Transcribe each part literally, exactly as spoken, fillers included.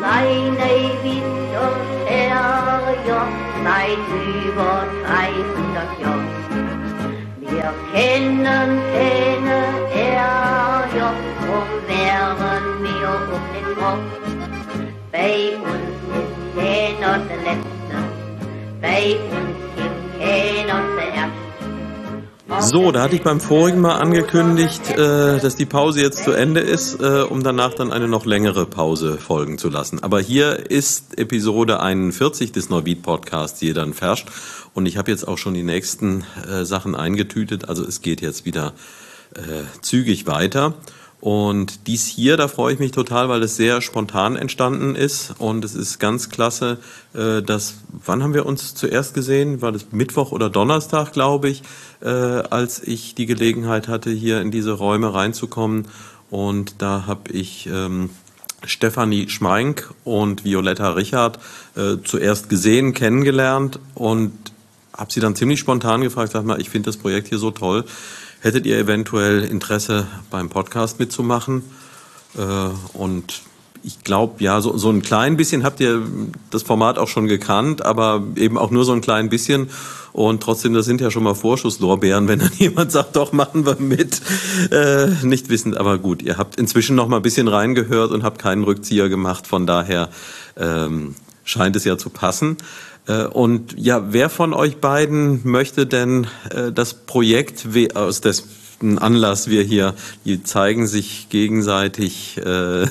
seine Winter her, ja, seit über dreihundert Jahren. Wir kennen keine er, ja, drum wären wir um den Rock. Bei uns ist keiner der Letzte, bei uns gibt keiner der Erste. So, da hatte ich beim vorigen Mal angekündigt, äh, dass die Pause jetzt zu Ende ist, äh, um danach dann eine noch längere Pause folgen zu lassen. Aber hier ist Episode einundvierzig des Neuwied-Podcasts Jeder ein Ferscht und ich habe jetzt auch schon die nächsten äh, Sachen eingetütet, also es geht jetzt wieder äh, zügig weiter. Und dies hier, da freue ich mich total, weil es sehr spontan entstanden ist und es ist ganz klasse, äh, dass, wann haben wir uns zuerst gesehen? War das Mittwoch oder Donnerstag, glaube ich, äh, als ich die Gelegenheit hatte, hier in diese Räume reinzukommen. Und da habe ich ähm, Stefanie Schmeink und Violetta Richard äh, zuerst gesehen, kennengelernt und habe sie dann ziemlich spontan gefragt, sag mal, ich finde das Projekt hier so toll. Hättet ihr eventuell Interesse, beim Podcast mitzumachen? Äh, und ich glaube, ja, so, so ein klein bisschen habt ihr das Format auch schon gekannt, aber eben auch nur so ein klein bisschen. Und trotzdem, das sind ja schon mal Vorschusslorbeeren, wenn dann jemand sagt, doch, machen wir mit. Äh, nicht wissend, aber gut, ihr habt inzwischen noch mal ein bisschen reingehört und habt keinen Rückzieher gemacht. Von daher ähm, scheint es ja zu passen. Und ja, wer von euch beiden möchte denn äh, das Projekt, aus dessen Anlass wir hier, die zeigen sich gegenseitig äh,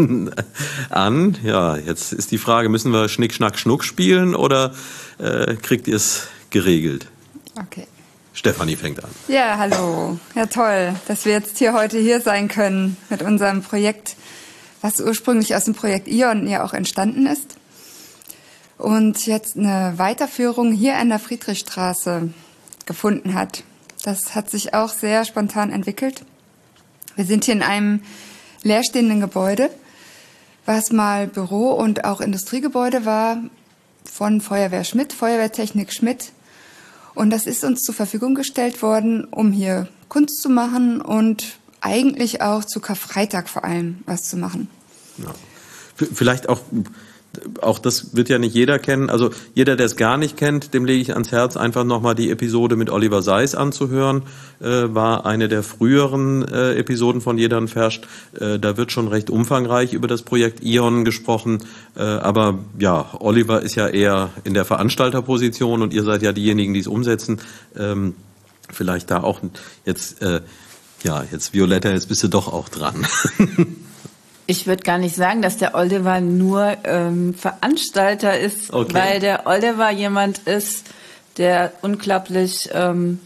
an. Ja, jetzt ist die Frage, müssen wir Schnick, Schnack, Schnuck spielen oder äh, kriegt ihr es geregelt? Okay. Stefanie fängt an. Ja, hallo. Ja, toll, dass wir jetzt hier heute hier sein können mit unserem Projekt, was ursprünglich aus dem Projekt Ion ja auch entstanden ist. Und jetzt eine Weiterführung hier an der Friedrichstraße gefunden hat. Das hat sich auch sehr spontan entwickelt. Wir sind hier in einem leerstehenden Gebäude, was mal Büro- und auch Industriegebäude war von Feuerwehr Schmidt, Feuerwehrtechnik Schmidt. Und das ist uns zur Verfügung gestellt worden, um hier Kunst zu machen und eigentlich auch zu Karfreitag vor allem was zu machen. Ja. Vielleicht auch... Auch das wird ja nicht jeder kennen. Also jeder, der es gar nicht kennt, dem lege ich ans Herz, einfach nochmal die Episode mit Oliver Seiss anzuhören. Äh, war eine der früheren äh, Episoden von Jeder ein Ferscht. Äh, da wird schon recht umfangreich über das Projekt Ion gesprochen. Äh, aber ja, Oliver ist ja eher in der Veranstalterposition und ihr seid ja diejenigen, die es umsetzen. Ähm, vielleicht da auch jetzt, äh, ja, jetzt Violetta, jetzt bist du doch auch dran. Ich würde gar nicht sagen, dass der Oliver nur ähm, Veranstalter ist, okay. Weil der Oliver jemand ist, der unglaublich ähm,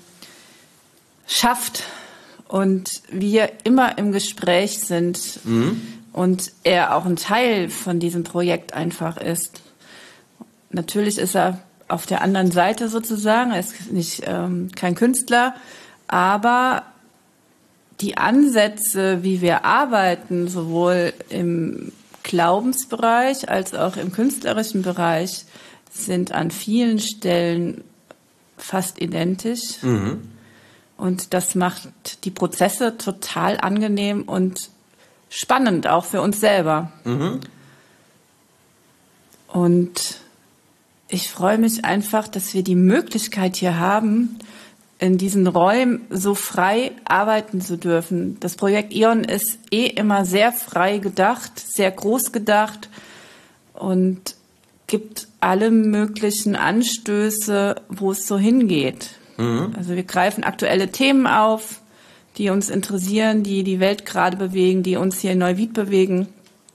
schafft und wir immer im Gespräch sind mhm. und er auch ein Teil von diesem Projekt einfach ist. Natürlich ist er auf der anderen Seite sozusagen, er ist nicht ähm, kein Künstler, aber die Ansätze, wie wir arbeiten, sowohl im Glaubensbereich als auch im künstlerischen Bereich, sind an vielen Stellen fast identisch. Mhm. Und das macht die Prozesse total angenehm und spannend, auch für uns selber. Mhm. Und ich freue mich einfach, dass wir die Möglichkeit hier haben, in diesen Räumen so frei arbeiten zu dürfen. Das Projekt Ion ist eh immer sehr frei gedacht, sehr groß gedacht und gibt alle möglichen Anstöße, wo es so hingeht. Mhm. Also wir greifen aktuelle Themen auf, die uns interessieren, die die Welt gerade bewegen, die uns hier in Neuwied bewegen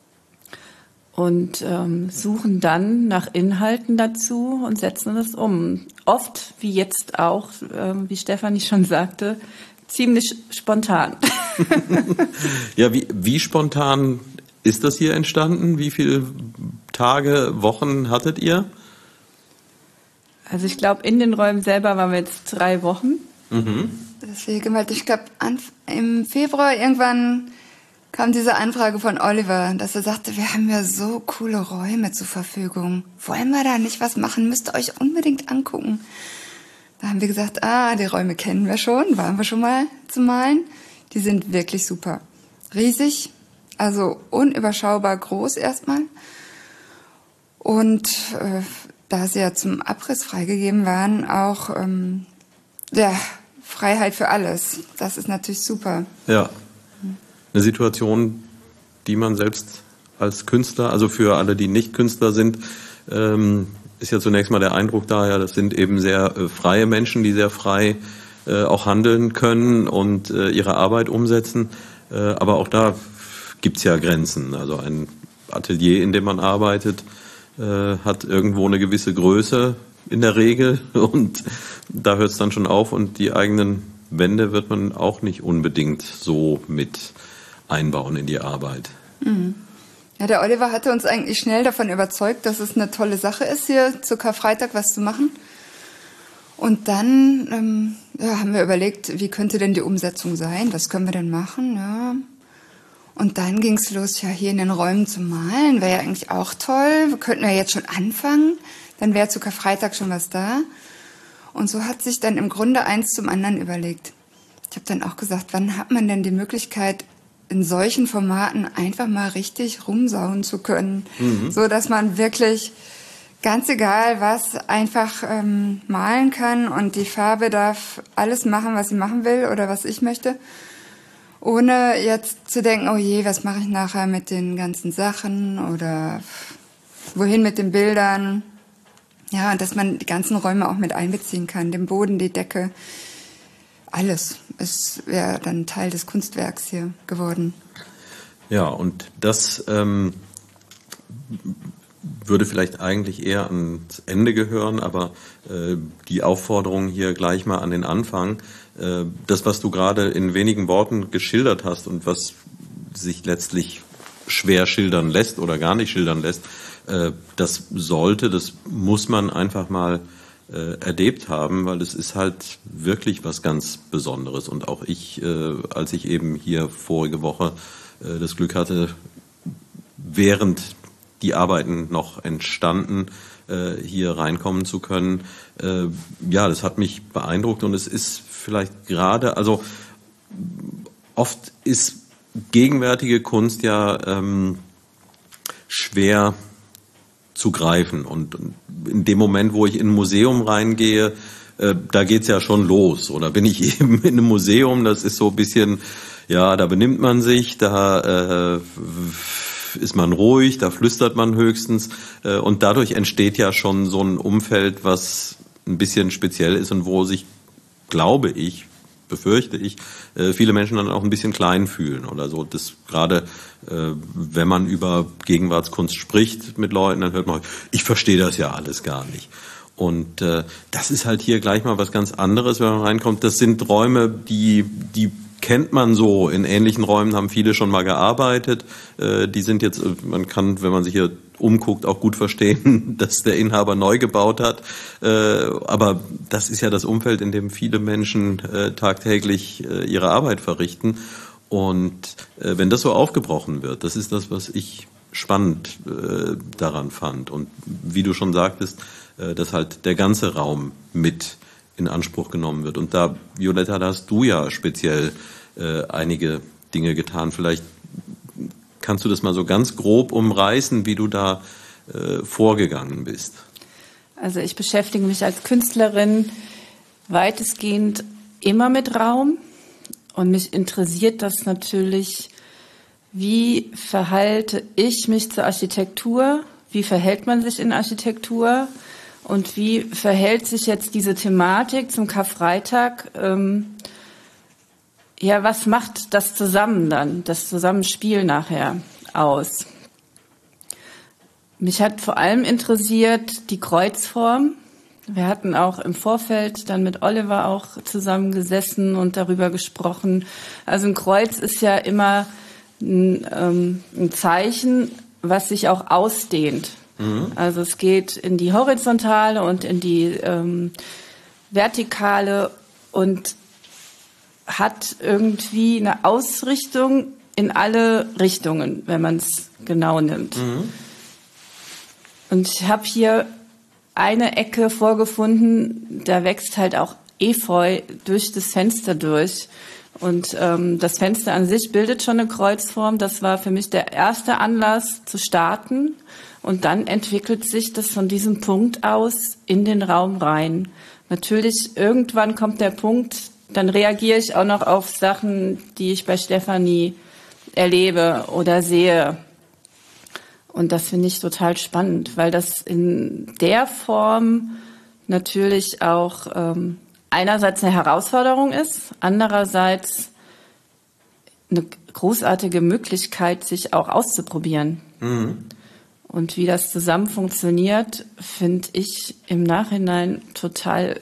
und ähm, suchen dann nach Inhalten dazu und setzen das um. Oft, wie jetzt auch, ähm, wie Stefanie schon sagte, ziemlich spontan. Ja, wie, wie spontan ist das hier entstanden? Wie viele Tage, Wochen hattet ihr? Also ich glaube, in den Räumen selber waren wir jetzt drei Wochen. Mhm. Deswegen, weil ich glaube, im Februar irgendwann kam diese Anfrage von Oliver, dass er sagte, wir haben ja so coole Räume zur Verfügung. Wollen wir da nicht was machen? Müsst ihr euch unbedingt angucken. Da haben wir gesagt, ah, die Räume kennen wir schon, waren wir schon mal zu malen. Die sind wirklich super. Riesig, also unüberschaubar groß erstmal. Und äh, da sie ja zum Abriss freigegeben waren, auch ähm, ja, Freiheit für alles. Das ist natürlich super. Ja, eine Situation, die man selbst als Künstler, also für alle, die nicht Künstler sind, ähm, ist ja zunächst mal der Eindruck da, ja, das sind eben sehr äh, freie Menschen, die sehr frei äh, auch handeln können und äh, ihre Arbeit umsetzen. Äh, aber auch da gibt's ja Grenzen. Also ein Atelier, in dem man arbeitet, äh, hat irgendwo eine gewisse Größe in der Regel und da hört es dann schon auf und die eigenen Wände wird man auch nicht unbedingt so mit einbauen in die Arbeit. Mhm. Ja, der Oliver hatte uns eigentlich schnell davon überzeugt, dass es eine tolle Sache ist, hier zu Karfreitag was zu machen. Und dann ähm, ja, haben wir überlegt, wie könnte denn die Umsetzung sein? Was können wir denn machen? Ja. Und dann ging es los, ja, hier in den Räumen zu malen. Wäre ja eigentlich auch toll. Wir könnten ja jetzt schon anfangen. Dann wäre zu Karfreitag schon was da. Und so hat sich dann im Grunde eins zum anderen überlegt. Ich habe dann auch gesagt, wann hat man denn die Möglichkeit, in solchen Formaten einfach mal richtig rumsauen zu können, mhm. so dass man wirklich ganz egal was einfach ähm, malen kann und die Farbe darf alles machen, was sie machen will oder was ich möchte, ohne jetzt zu denken, oh je, was mache ich nachher mit den ganzen Sachen oder wohin mit den Bildern. Ja, und dass man die ganzen Räume auch mit einbeziehen kann, den Boden, die Decke. Alles. Es wäre dann Teil des Kunstwerks hier geworden. Ja, und das ähm, würde vielleicht eigentlich eher ans Ende gehören, aber äh, die Aufforderung hier gleich mal an den Anfang. Äh, das, was du gerade in wenigen Worten geschildert hast und was sich letztlich schwer schildern lässt oder gar nicht schildern lässt, äh, das sollte, das muss man einfach mal Äh, erlebt haben, weil es ist halt wirklich was ganz Besonderes. Und auch ich, äh, als ich eben hier vorige Woche äh, das Glück hatte, während die Arbeiten noch entstanden, äh, hier reinkommen zu können, äh, ja, das hat mich beeindruckt und es ist vielleicht gerade, also oft ist gegenwärtige Kunst ja ähm, schwer zu greifen. Und in dem Moment, wo ich in ein Museum reingehe, äh, da geht's ja schon los. Oder bin ich eben in einem Museum, das ist so ein bisschen, ja, da benimmt man sich, da äh, ist man ruhig, da flüstert man höchstens. Äh, und dadurch entsteht ja schon so ein Umfeld, was ein bisschen speziell ist und wo sich, glaube ich, befürchte ich, viele Menschen dann auch ein bisschen klein fühlen oder so. Das gerade, wenn man über Gegenwartskunst spricht mit Leuten, dann hört man, ich verstehe das ja alles gar nicht. Und das ist halt hier gleich mal was ganz anderes, wenn man reinkommt. Das sind Räume, die, die kennt man so. In ähnlichen Räumen haben viele schon mal gearbeitet. Die sind jetzt, man kann, wenn man sich hier umguckt, auch gut verstehen, dass der Inhaber neu gebaut hat. Aber das ist ja das Umfeld, in dem viele Menschen tagtäglich ihre Arbeit verrichten. Und wenn das so aufgebrochen wird, das ist das, was ich spannend daran fand. Und wie du schon sagtest, dass halt der ganze Raum mit in Anspruch genommen wird. Und da, Violetta, da hast du ja speziell einige Dinge getan. Vielleicht kannst du das mal so ganz grob umreißen, wie du da äh, vorgegangen bist? Also ich beschäftige mich als Künstlerin weitestgehend immer mit Raum und mich interessiert das natürlich, wie verhalte ich mich zur Architektur, wie verhält man sich in Architektur und wie verhält sich jetzt diese Thematik zum Karfreitag, ähm, ja, was macht das zusammen dann, das Zusammenspiel nachher aus? Mich hat vor allem interessiert die Kreuzform. Wir hatten auch im Vorfeld dann mit Oliver auch zusammengesessen und darüber gesprochen. Also ein Kreuz ist ja immer ein, ähm, ein Zeichen, was sich auch ausdehnt. Mhm. Also es geht in die Horizontale und in die ähm, Vertikale und hat irgendwie eine Ausrichtung in alle Richtungen, wenn man es genau nimmt. Mhm. Und ich habe hier eine Ecke vorgefunden, da wächst halt auch Efeu durch das Fenster durch. Und ähm, das Fenster an sich bildet schon eine Kreuzform. Das war für mich der erste Anlass zu starten. Und dann entwickelt sich das von diesem Punkt aus in den Raum rein. Natürlich, irgendwann kommt der Punkt, dann reagiere ich auch noch auf Sachen, die ich bei Stefanie erlebe oder sehe. Und das finde ich total spannend, weil das in der Form natürlich auch ähm, einerseits eine Herausforderung ist, andererseits eine großartige Möglichkeit, sich auch auszuprobieren. Mhm. Und wie das zusammen funktioniert, finde ich im Nachhinein total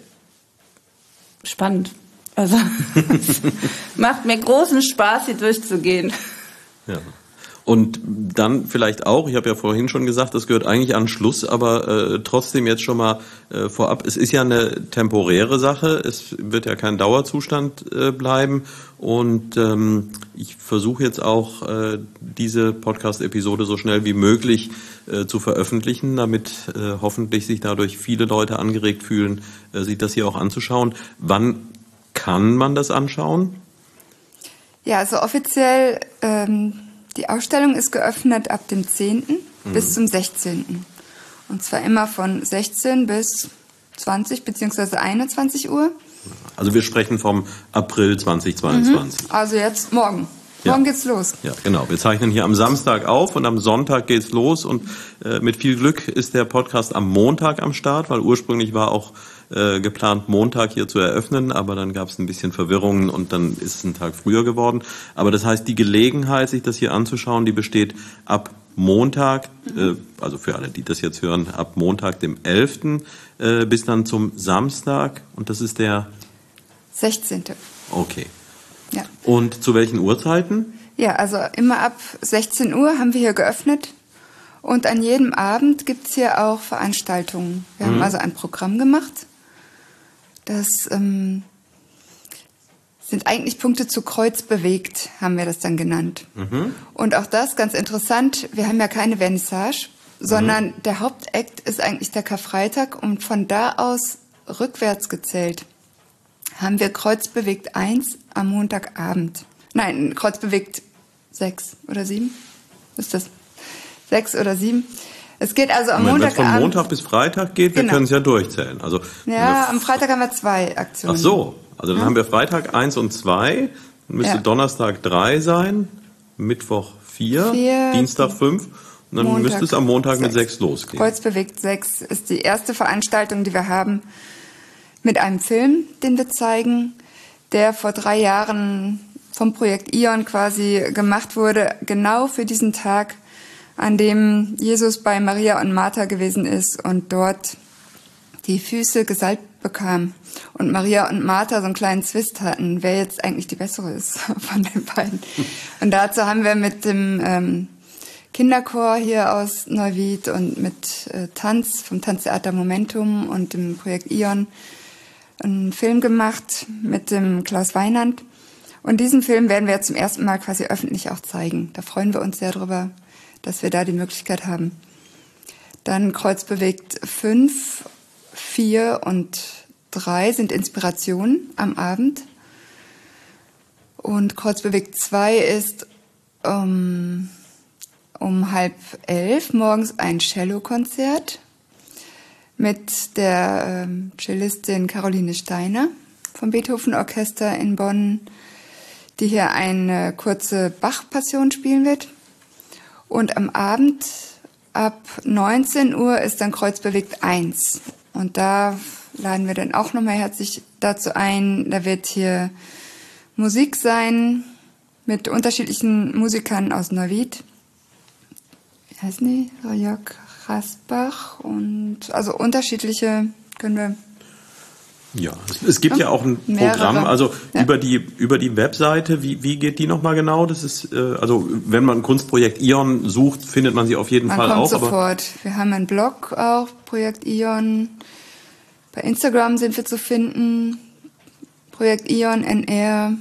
spannend. Also es macht mir großen Spaß, hier durchzugehen. Ja. Und dann vielleicht auch, ich habe ja vorhin schon gesagt, das gehört eigentlich an Schluss, aber äh, trotzdem jetzt schon mal äh, vorab, es ist ja eine temporäre Sache, es wird ja kein Dauerzustand äh, bleiben und ähm, ich versuche jetzt auch äh, diese Podcast-Episode so schnell wie möglich äh, zu veröffentlichen, damit äh, hoffentlich sich dadurch viele Leute angeregt fühlen, äh, sich das hier auch anzuschauen. Wann kann man das anschauen? Ja, also offiziell ähm die Ausstellung ist geöffnet ab dem zehnten Mhm. bis zum sechzehnten Und zwar immer von sechzehn bis zwanzig beziehungsweise einundzwanzig Uhr. Also wir sprechen vom April zweitausendzweiundzwanzig. Mhm. Also jetzt morgen. Morgen ja. geht's los. Ja, genau. Wir zeichnen hier am Samstag auf und am Sonntag geht's los. Und äh, mit viel Glück ist der Podcast am Montag am Start, weil ursprünglich war auch äh, geplant, Montag hier zu eröffnen, aber dann gab es ein bisschen Verwirrungen und dann ist es ein Tag früher geworden. Aber das heißt, die Gelegenheit, sich das hier anzuschauen, die besteht ab Montag, mhm. äh, also für alle, die das jetzt hören, ab Montag, dem elften Äh, bis dann zum Samstag und das ist der sechzehnte Okay. Ja. Und zu welchen Uhrzeiten? Ja, also immer ab sechzehn Uhr haben wir hier geöffnet und an jedem Abend gibt's hier auch Veranstaltungen. Wir mhm. haben also ein Programm gemacht. Das ähm, sind eigentlich Punkte zu Kreuz bewegt, haben wir das dann genannt. Mhm. Und auch das, ganz interessant, wir haben ja keine Vernissage, sondern mhm. der Hauptakt ist eigentlich der Karfreitag und von da aus rückwärts gezählt haben wir Kreuzbewegt eins am Montagabend. Nein, Kreuzbewegt sechs oder sieben. Was ist das? sechs oder sieben. Es geht also am Montagabend. Wenn es von Montag bis Freitag geht, wir genau. können es ja durchzählen. Also ja, am Freitag haben wir zwei Aktionen. Ach so, also dann ja. haben wir Freitag eins und zwei, dann müsste ja. Donnerstag drei sein, Mittwoch vier, vier Dienstag fünf und dann Montag müsste es am Montag sechs. Mit sechs losgehen. Kreuzbewegt sechs ist die erste Veranstaltung, die wir haben mit einem Film, den wir zeigen, der vor drei Jahren vom Projekt Ion quasi gemacht wurde, genau für diesen Tag, an dem Jesus bei Maria und Martha gewesen ist und dort die Füße gesalbt bekam. Und Maria und Martha so einen kleinen Zwist hatten, wer jetzt eigentlich die bessere ist von den beiden. Und dazu haben wir mit dem ähm, Kinderchor hier aus Neuwied und mit äh, Tanz vom Tanztheater Momentum und dem Projekt Ion einen Film gemacht mit dem Klaus Weinand. Und diesen Film werden wir jetzt zum ersten Mal quasi öffentlich auch zeigen. Da freuen wir uns sehr drüber, dass wir da die Möglichkeit haben. Dann Kreuzbewegt fünf, vier und drei sind Inspirationen am Abend. Und Kreuzbewegt zwei ist um, um halb elf morgens ein Cello-Konzert mit der ähm, Cellistin Caroline Steiner vom Beethoven-Orchester in Bonn, die hier eine kurze Bach-Passion spielen wird. Und am Abend ab neunzehn Uhr ist dann Kreuzbewegt eins. Und da laden wir dann auch nochmal herzlich dazu ein. Da wird hier Musik sein mit unterschiedlichen Musikern aus Neuwied. Wie heißen die? Jörg Rasbach und also unterschiedliche können wir. Ja, es, es gibt ja, ja auch ein mehrere. Programm, also ja. über die über die Webseite, wie wie geht die nochmal genau? Das ist äh, also wenn man ein Kunstprojekt Ion sucht, findet man sie auf jeden man Fall kommt auch. Sofort. Aber wir haben einen Blog auch, Projekt Ion. Bei Instagram sind wir zu finden, Projekt Ion N R,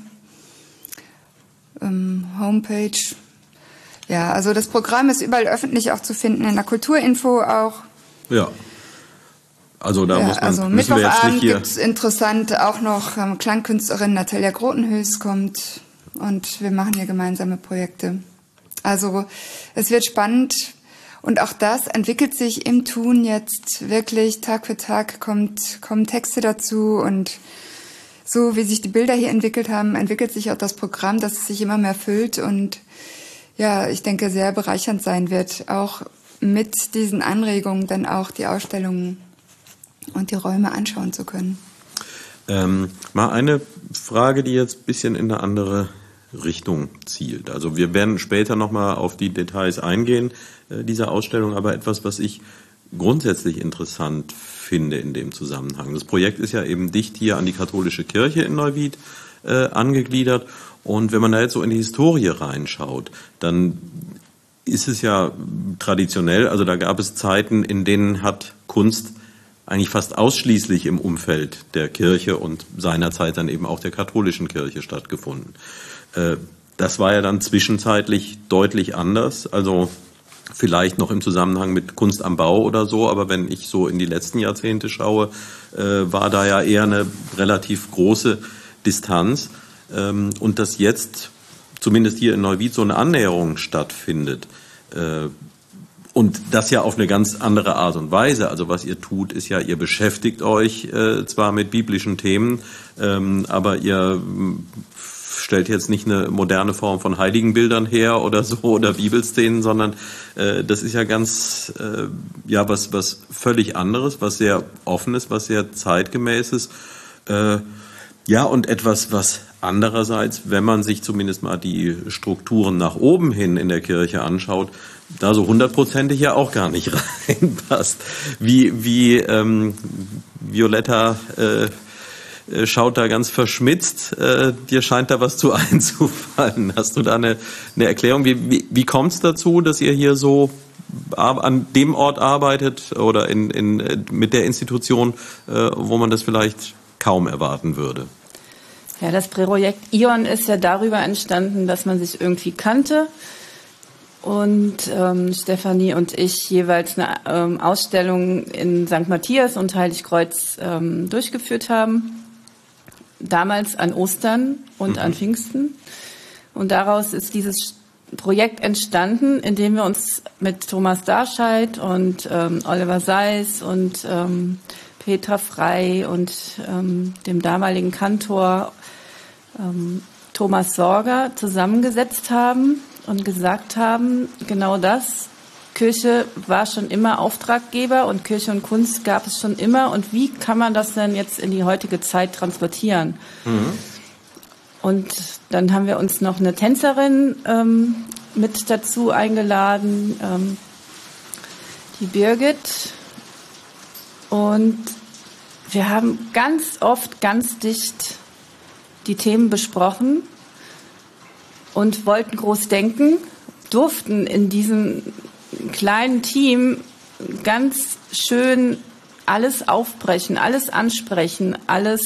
ähm, Homepage. Ja, also das Programm ist überall öffentlich auch zu finden, in der Kulturinfo auch. Ja. Also da ja, muss man, also müssen wir jetzt nicht hier... gibt es interessant auch noch ähm, Klangkünstlerin Natalia Grotenhös kommt und wir machen hier gemeinsame Projekte. Also es wird spannend und auch das entwickelt sich im Tun jetzt wirklich. Tag für Tag kommt, kommen Texte dazu und so wie sich die Bilder hier entwickelt haben, entwickelt sich auch das Programm, dass es sich immer mehr füllt und ja, ich denke, sehr bereichernd sein wird, auch mit diesen Anregungen dann auch die Ausstellungen und die Räume anschauen zu können. Ähm, mal eine Frage, die jetzt ein bisschen in eine andere Richtung zielt. Also wir werden später nochmal auf die Details eingehen äh, dieser Ausstellung, aber etwas, was ich grundsätzlich interessant finde in dem Zusammenhang. Das Projekt ist ja eben dicht hier an die katholische Kirche in Neuwied äh, angegliedert und wenn man da jetzt so in die Historie reinschaut, dann ist es ja traditionell, also da gab es Zeiten, in denen hat Kunst eigentlich fast ausschließlich im Umfeld der Kirche und seinerzeit dann eben auch der katholischen Kirche stattgefunden. Das war ja dann zwischenzeitlich deutlich anders, also vielleicht noch im Zusammenhang mit Kunst am Bau oder so, aber wenn ich so in die letzten Jahrzehnte schaue, war da ja eher eine relativ große Distanz und dass jetzt zumindest hier in Neuwied so eine Annäherung stattfindet. Und das ja auf eine ganz andere Art und Weise. Also was ihr tut, ist ja, ihr beschäftigt euch äh, zwar mit biblischen Themen, ähm, aber ihr stellt jetzt nicht eine moderne Form von Heiligenbildern her oder so oder Bibelszenen, sondern äh, das ist ja ganz, äh, ja, was, was völlig anderes, was sehr offenes, was sehr zeitgemäßes. Äh, ja, und etwas, was andererseits, wenn man sich zumindest mal die Strukturen nach oben hin in der Kirche anschaut, da so hundertprozentig ja auch gar nicht reinpasst. Wie, wie ähm, Violetta äh, schaut da ganz verschmitzt, äh, dir scheint da was zu einzufallen. Hast du da eine, eine Erklärung? Wie, wie, wie kommt es dazu, dass ihr hier so an dem Ort arbeitet oder in, in, mit der Institution, äh, wo man das vielleicht kaum erwarten würde? Ja, das Projekt Ion ist ja darüber entstanden, dass man sich irgendwie kannte und ähm, Stefanie und ich jeweils eine ähm, Ausstellung in Sankt Matthias und Heiligkreuz ähm, durchgeführt haben. Damals an Ostern und mhm. an Pfingsten. Und daraus ist dieses Projekt entstanden, in dem wir uns mit Thomas Darscheid und ähm, Oliver Seiss und ähm, Petra Frey und ähm, dem damaligen Kantor ähm, Thomas Sorger zusammengesetzt haben und gesagt haben, genau das, Kirche war schon immer Auftraggeber und Kirche und Kunst gab es schon immer und wie kann man das denn jetzt in die heutige Zeit transportieren? Mhm. Und dann haben wir uns noch eine Tänzerin ähm, mit dazu eingeladen, ähm, die Birgit. Und wir haben ganz oft, ganz dicht die Themen besprochen und wollten groß denken, durften in diesem kleinen Team ganz schön alles aufbrechen, alles ansprechen, alles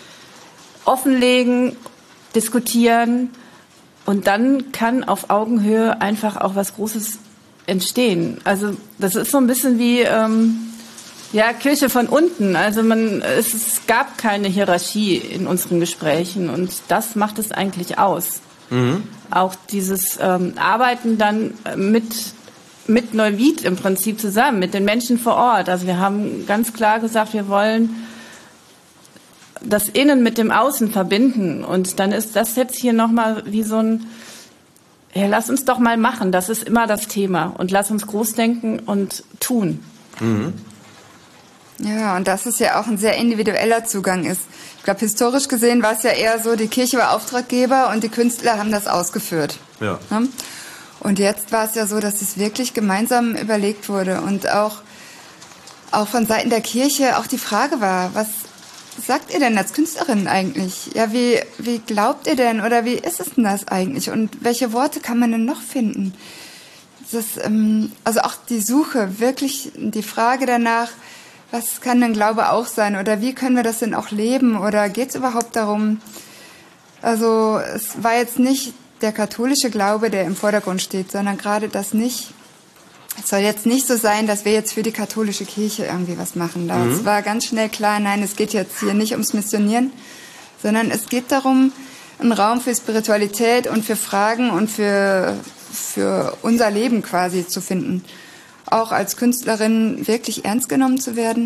offenlegen, diskutieren und dann kann auf Augenhöhe einfach auch was Großes entstehen. Also das ist so ein bisschen wie ähm, ja, Kirche von unten. Also man, es, es gab keine Hierarchie in unseren Gesprächen und das macht es eigentlich aus. Mhm. Auch dieses ähm, Arbeiten dann mit, mit Neuwied im Prinzip zusammen, mit den Menschen vor Ort. Also wir haben ganz klar gesagt, wir wollen das Innen mit dem Außen verbinden. Und dann ist das jetzt hier nochmal wie so ein, ja, lass uns doch mal machen. Das ist immer das Thema. Und lass uns groß denken und tun. Mhm. Ja, und dass es ja auch ein sehr individueller Zugang ist. Ich glaube, historisch gesehen war es ja eher so, die Kirche war Auftraggeber und die Künstler haben das ausgeführt. Ja. Und jetzt war es ja so, dass es wirklich gemeinsam überlegt wurde und auch, auch von Seiten der Kirche auch die Frage war, was sagt ihr denn als Künstlerin eigentlich? Ja, wie, wie glaubt ihr denn oder wie ist es denn das eigentlich? Und welche Worte kann man denn noch finden? Das, ähm, also auch die Suche, wirklich die Frage danach, was kann denn Glaube auch sein? Oder wie können wir das denn auch leben? Oder geht es überhaupt darum? Also es war jetzt nicht der katholische Glaube, der im Vordergrund steht, sondern gerade das nicht es soll jetzt nicht so sein, dass wir jetzt für die katholische Kirche irgendwie was machen. Das mhm. war ganz schnell klar, nein, es geht jetzt hier nicht ums Missionieren, sondern es geht darum, einen Raum für Spiritualität und für Fragen und für, für unser Leben quasi zu finden. Auch als Künstlerin wirklich ernst genommen zu werden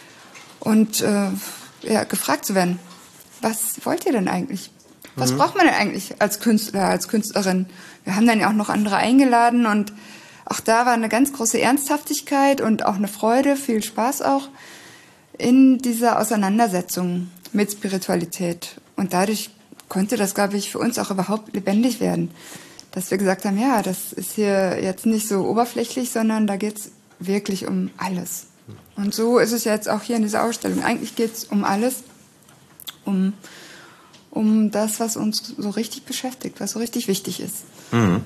und äh, ja, gefragt zu werden, was wollt ihr denn eigentlich? Was mhm. braucht man denn eigentlich als Künstler, als Künstlerin? Wir haben dann ja auch noch andere eingeladen und auch da war eine ganz große Ernsthaftigkeit und auch eine Freude, viel Spaß auch in dieser Auseinandersetzung mit Spiritualität. Und dadurch konnte das, glaube ich, für uns auch überhaupt lebendig werden. Dass wir gesagt haben, ja, das ist hier jetzt nicht so oberflächlich, sondern da geht's wirklich um alles. Und so ist es jetzt auch hier in dieser Ausstellung. Eigentlich geht's um alles, um, um das, was uns so richtig beschäftigt, was so richtig wichtig ist. Mhm.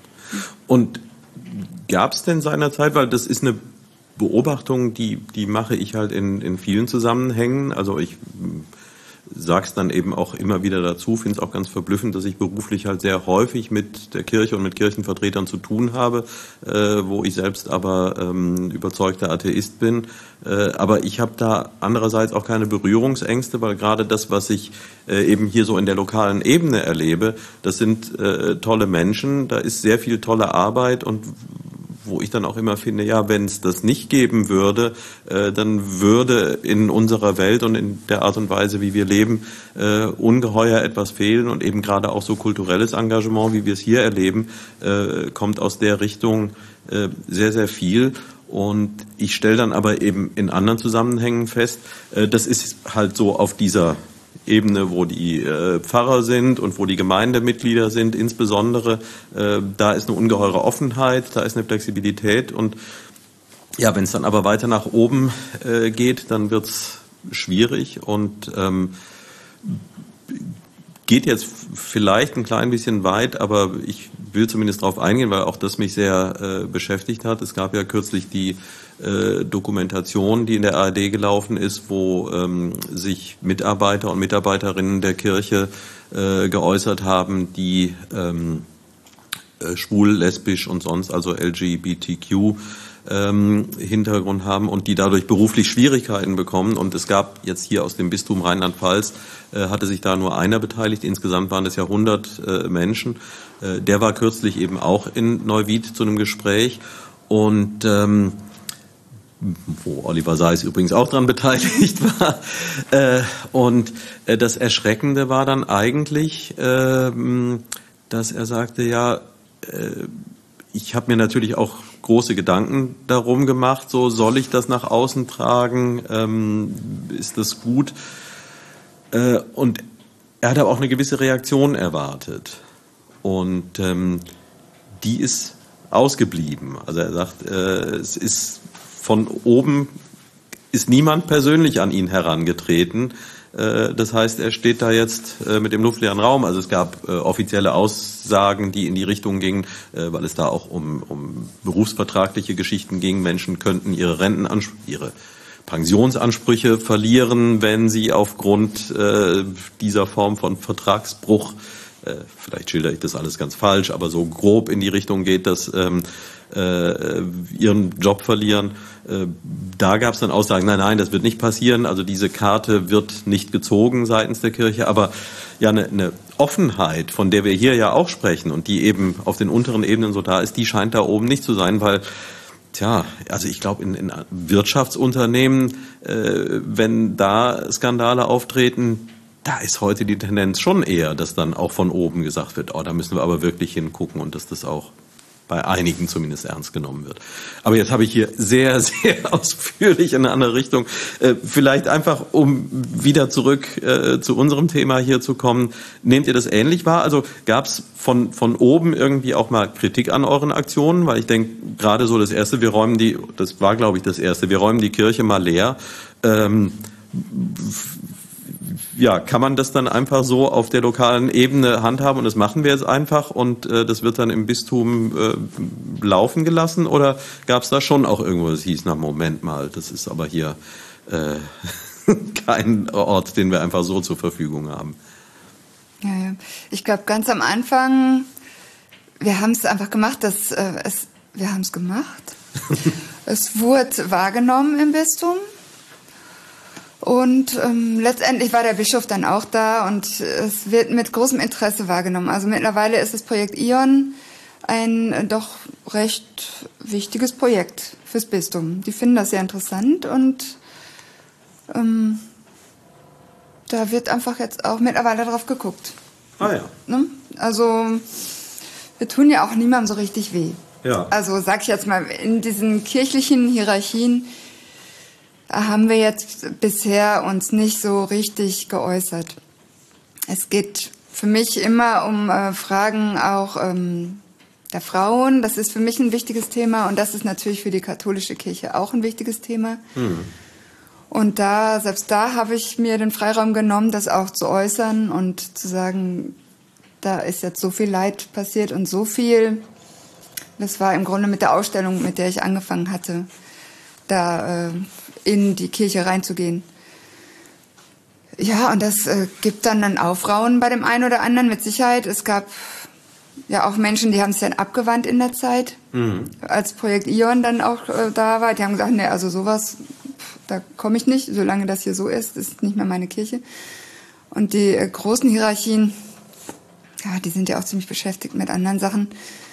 Und gab es denn seinerzeit, weil das ist eine Beobachtung, die, die mache ich halt in, in vielen Zusammenhängen, also ich sag's dann eben auch immer wieder dazu, finde es auch ganz verblüffend, dass ich beruflich halt sehr häufig mit der Kirche und mit Kirchenvertretern zu tun habe, äh, wo ich selbst aber ähm, überzeugter Atheist bin. Äh, aber ich habe da andererseits auch keine Berührungsängste, weil gerade das, was ich äh, eben hier so in der lokalen Ebene erlebe, das sind äh, tolle Menschen, da ist sehr viel tolle Arbeit und wo ich dann auch immer finde, ja, wenn es das nicht geben würde, äh, dann würde in unserer Welt und in der Art und Weise, wie wir leben, äh, ungeheuer etwas fehlen und eben gerade auch so kulturelles Engagement, wie wir es hier erleben, äh, kommt aus der Richtung äh, sehr, sehr viel. Und ich stelle dann aber eben in anderen Zusammenhängen fest, äh, das ist halt so auf dieser Ebene, wo die äh, Pfarrer sind und wo die Gemeindemitglieder sind, insbesondere, äh, da ist eine ungeheure Offenheit, da ist eine Flexibilität und ja, wenn es dann aber weiter nach oben äh, geht, dann wird's schwierig und ähm, geht jetzt vielleicht ein klein bisschen weit, aber ich will zumindest darauf eingehen, weil auch das mich sehr äh, beschäftigt hat. Es gab ja kürzlich die äh, Dokumentation, die in der A R D gelaufen ist, wo ähm, sich Mitarbeiter und Mitarbeiterinnen der Kirche äh, geäußert haben, die ähm, äh, schwul, lesbisch und sonst, also L G B T Q ähm, Hintergrund haben und die dadurch beruflich Schwierigkeiten bekommen. Und es gab jetzt hier aus dem Bistum Rheinland-Pfalz, äh, hatte sich da nur einer beteiligt. Insgesamt waren es ja hundert äh, Menschen. Äh, der war kürzlich eben auch in Neuwied zu einem Gespräch. Und ähm, wo Oliver Seiss übrigens auch dran beteiligt war. Äh, und äh, das Erschreckende war dann eigentlich, äh, dass er sagte, ja, äh, ich habe mir natürlich auch große Gedanken darum gemacht, so soll ich das nach außen tragen, ähm, ist das gut? Äh, und er hat aber auch eine gewisse Reaktion erwartet und ähm, die ist ausgeblieben. Also er sagt, äh, es ist von oben ist niemand persönlich an ihn herangetreten. Das heißt, er steht da jetzt mit dem luftleeren Raum. Also es gab offizielle Aussagen, die in die Richtung gingen, weil es da auch um, um berufsvertragliche Geschichten ging. Menschen könnten ihre Rentenansprüche, ihre Pensionsansprüche verlieren, wenn sie aufgrund dieser Form von Vertragsbruch, vielleicht schildere ich das alles ganz falsch, aber so grob in die Richtung geht, dass ähm, äh, ihren Job verlieren. Äh, da gab es dann Aussagen, nein, nein, das wird nicht passieren. Also diese Karte wird nicht gezogen seitens der Kirche. Aber ja, eine, eine Offenheit, von der wir hier ja auch sprechen und die eben auf den unteren Ebenen so da ist, die scheint da oben nicht zu sein, weil Tja, also ich glaube, in, in Wirtschaftsunternehmen, äh, wenn da Skandale auftreten, da ist heute die Tendenz schon eher, dass dann auch von oben gesagt wird, oh, da müssen wir aber wirklich hingucken und dass das auch bei einigen zumindest ernst genommen wird. Aber jetzt habe ich hier sehr, sehr ausführlich in eine andere Richtung. Äh, vielleicht einfach, um wieder zurück äh, zu unserem Thema hier zu kommen. Nehmt ihr das ähnlich wahr? Also gab es von, von oben irgendwie auch mal Kritik an euren Aktionen? Weil ich denke, gerade so das Erste, wir räumen die, das war glaube ich das Erste, wir räumen die Kirche mal leer. Ähm, Ja, kann man das dann einfach so auf der lokalen Ebene handhaben und das machen wir jetzt einfach und äh, das wird dann im Bistum äh, laufen gelassen oder gab es da schon auch irgendwo, das hieß, na Moment mal, das ist aber hier äh, kein Ort, den wir einfach so zur Verfügung haben? Ja, ja. Ich glaube, ganz am Anfang, wir haben es einfach gemacht, dass äh, es, wir haben es gemacht. Es wurde wahrgenommen im Bistum. Und ähm, letztendlich war der Bischof dann auch da und es wird mit großem Interesse wahrgenommen. Also mittlerweile ist das Projekt Ion ein äh, doch recht wichtiges Projekt fürs Bistum. Die finden das sehr interessant und ähm, da wird einfach jetzt auch mittlerweile drauf geguckt. Ah ja. Ne? Also wir tun ja auch niemandem so richtig weh. Ja. Also sag ich jetzt mal, in diesen kirchlichen Hierarchien haben wir jetzt bisher uns nicht so richtig geäußert. Es geht für mich immer um äh, Fragen auch ähm, der Frauen. Das ist für mich ein wichtiges Thema und das ist natürlich für die katholische Kirche auch ein wichtiges Thema. Mhm. Und da, selbst da habe ich mir den Freiraum genommen, das auch zu äußern und zu sagen, da ist jetzt so viel Leid passiert und so viel. Das war im Grunde mit der Ausstellung, mit der ich angefangen hatte, da äh, in die Kirche reinzugehen. Ja, und das äh, gibt dann ein Aufrauen bei dem einen oder anderen mit Sicherheit. Es gab ja auch Menschen, die haben sich dann abgewandt in der Zeit, mhm. als Projekt Ion dann auch äh, da war. Die haben gesagt, nee, also sowas, da komme ich nicht, solange das hier so ist, ist nicht mehr meine Kirche. Und die äh, großen Hierarchien, ja, die sind ja auch ziemlich beschäftigt mit anderen Sachen.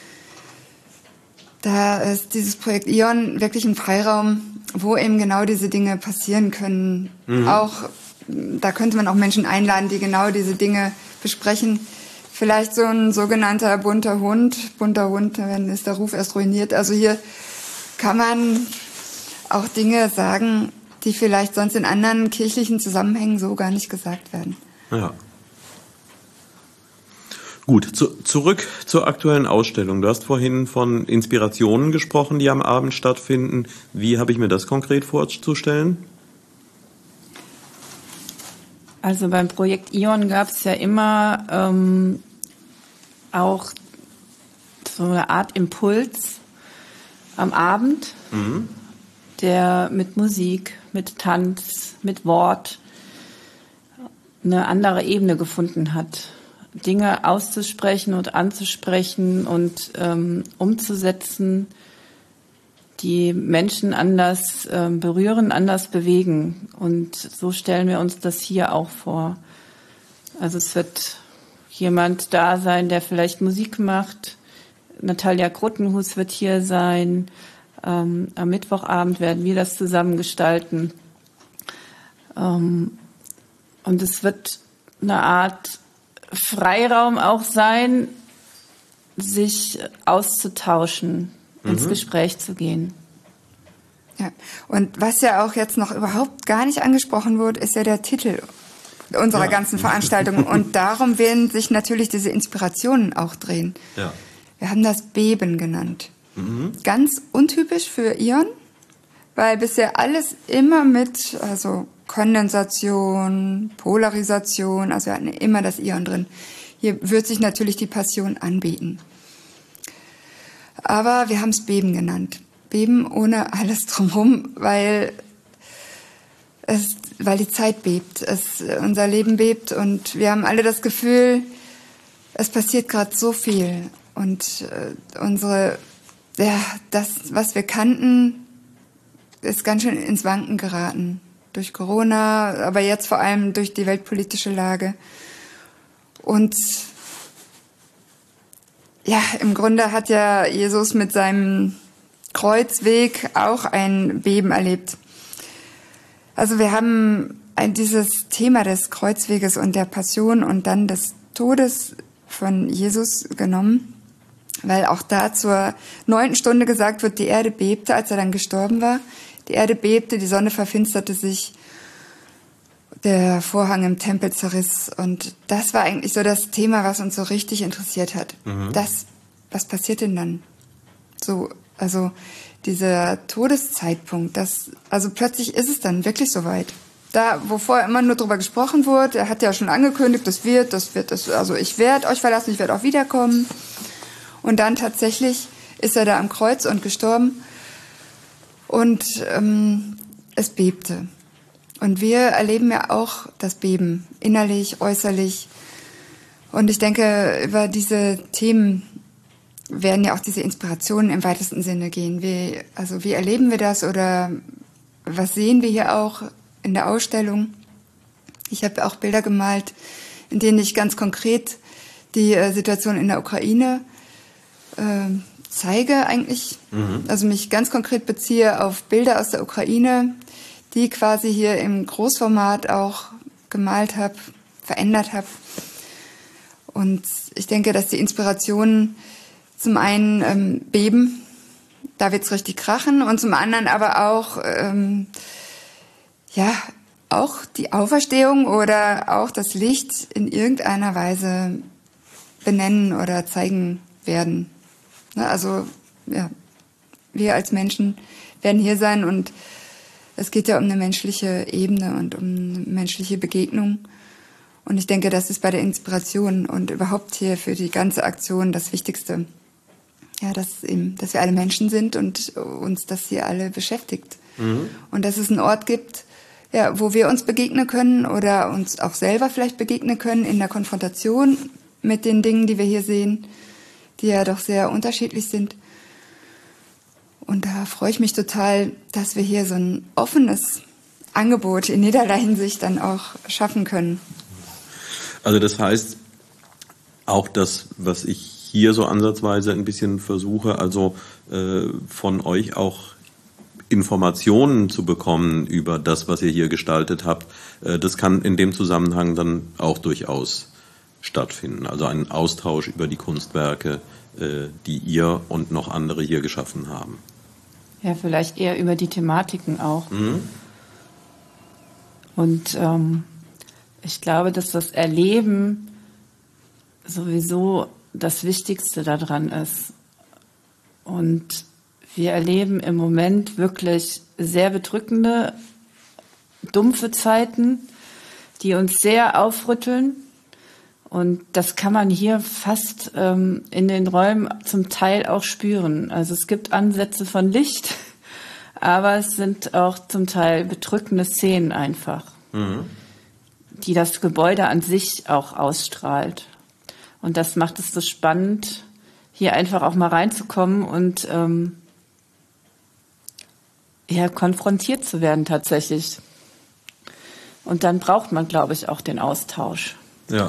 Da ist dieses Projekt Ion wirklich ein Freiraum, wo eben genau diese Dinge passieren können. Mhm. Auch, da könnte man auch Menschen einladen, die genau diese Dinge besprechen. Vielleicht so ein sogenannter bunter Hund. Bunter Hund, dann ist der Ruf erst ruiniert. Also hier kann man auch Dinge sagen, die vielleicht sonst in anderen kirchlichen Zusammenhängen so gar nicht gesagt werden. Ja. Gut, zu, zurück zur aktuellen Ausstellung. Du hast vorhin von Inspirationen gesprochen, die am Abend stattfinden. Wie habe ich mir das konkret vorzustellen? Also beim Projekt Ion gab es ja immer ähm, auch so eine Art Impuls am Abend, mhm. der mit Musik, mit Tanz, mit Wort eine andere Ebene gefunden hat. Dinge auszusprechen und anzusprechen und ähm, umzusetzen, die Menschen anders äh, berühren, anders bewegen. Und so stellen wir uns das hier auch vor. Also es wird jemand da sein, der vielleicht Musik macht. Natalia Gruttenhus wird hier sein. Ähm, am Mittwochabend werden wir das zusammen gestalten. Ähm, und es wird eine Art Freiraum auch sein, sich auszutauschen, mhm. ins Gespräch zu gehen. Ja, und was ja auch jetzt noch überhaupt gar nicht angesprochen wurde, ist ja der Titel unserer ja. ganzen Veranstaltung. Und darum werden sich natürlich diese Inspirationen auch drehen. Ja. Wir haben das Beben genannt. Mhm. Ganz untypisch für Ion, weil bisher alles immer mit, also Kondensation, Polarisation, also wir hatten immer das Ion drin. Hier wird sich natürlich die Passion anbieten. Aber wir haben es Beben genannt. Beben ohne alles drumherum, weil es, weil die Zeit bebt, es, unser Leben bebt und wir haben alle das Gefühl, es passiert gerade so viel und äh, unsere, ja, das, was wir kannten, ist ganz schön ins Wanken geraten. Durch Corona, aber jetzt vor allem durch die weltpolitische Lage. Und ja, im Grunde hat ja Jesus mit seinem Kreuzweg auch ein Beben erlebt. Also wir haben ein, dieses Thema des Kreuzweges und der Passion und dann des Todes von Jesus genommen, weil auch da zur neunten Stunde gesagt wird, die Erde bebte, als er dann gestorben war. Die Erde bebte, die Sonne verfinsterte sich, der Vorhang im Tempel zerriss. Und das war eigentlich so das Thema, was uns so richtig interessiert hat. Mhm. Das, was passiert denn dann? So, also dieser Todeszeitpunkt, das, also plötzlich ist es dann wirklich soweit. Da, wo vorher immer nur drüber gesprochen wurde, er hat ja schon angekündigt, das wird, das wird, das, also ich werde euch verlassen, ich werde auch wiederkommen. Und dann tatsächlich ist er da am Kreuz und gestorben. Und ähm, es bebte. Und wir erleben ja auch das Beben, innerlich, äußerlich. Und ich denke, über diese Themen werden ja auch diese Inspirationen im weitesten Sinne gehen. Wie, also wie erleben wir das oder was sehen wir hier auch in der Ausstellung? Ich habe auch Bilder gemalt, in denen ich ganz konkret die äh, Situation in der Ukraine äh, zeige eigentlich. Mhm. Also mich ganz konkret beziehe auf Bilder aus der Ukraine, die quasi hier im Großformat auch gemalt habe, verändert habe. Und ich denke, dass die Inspirationen zum einen ähm, beben, da wird's richtig krachen, und zum anderen aber auch ähm, ja auch die Auferstehung oder auch das Licht in irgendeiner Weise benennen oder zeigen werden. Ne, also ja, wir als Menschen werden hier sein und es geht ja um eine menschliche Ebene und um eine menschliche Begegnung. Und ich denke, das ist bei der Inspiration und überhaupt hier für die ganze Aktion das Wichtigste. Ja, dass eben, dass wir alle Menschen sind und uns das hier alle beschäftigt. Mhm. Und dass es einen Ort gibt, ja, wo wir uns begegnen können oder uns auch selber vielleicht begegnen können in der Konfrontation mit den Dingen, die wir hier sehen, die ja doch sehr unterschiedlich sind. Und da freue ich mich total, dass wir hier so ein offenes Angebot in jederlei Hinsicht dann auch schaffen können. Also das heißt, auch das, was ich hier so ansatzweise ein bisschen versuche, also äh, von euch auch Informationen zu bekommen über das, was ihr hier gestaltet habt, äh, das kann in dem Zusammenhang dann auch durchaus stattfinden. Also ein Austausch über die Kunstwerke, äh, die ihr und noch andere hier geschaffen haben. Ja, vielleicht eher über die Thematiken auch. Mhm. Und ähm, ich glaube, dass das Erleben sowieso das Wichtigste daran ist. Und wir erleben im Moment wirklich sehr bedrückende, dumpfe Zeiten, die uns sehr aufrütteln. Und das kann man hier fast ähm, in den Räumen zum Teil auch spüren. Also es gibt Ansätze von Licht, aber es sind auch zum Teil bedrückende Szenen einfach, mhm. die das Gebäude an sich auch ausstrahlt. Und das macht es so spannend, hier einfach auch mal reinzukommen und ähm, ja, konfrontiert zu werden tatsächlich. Und dann braucht man, glaube ich, auch den Austausch. Ja.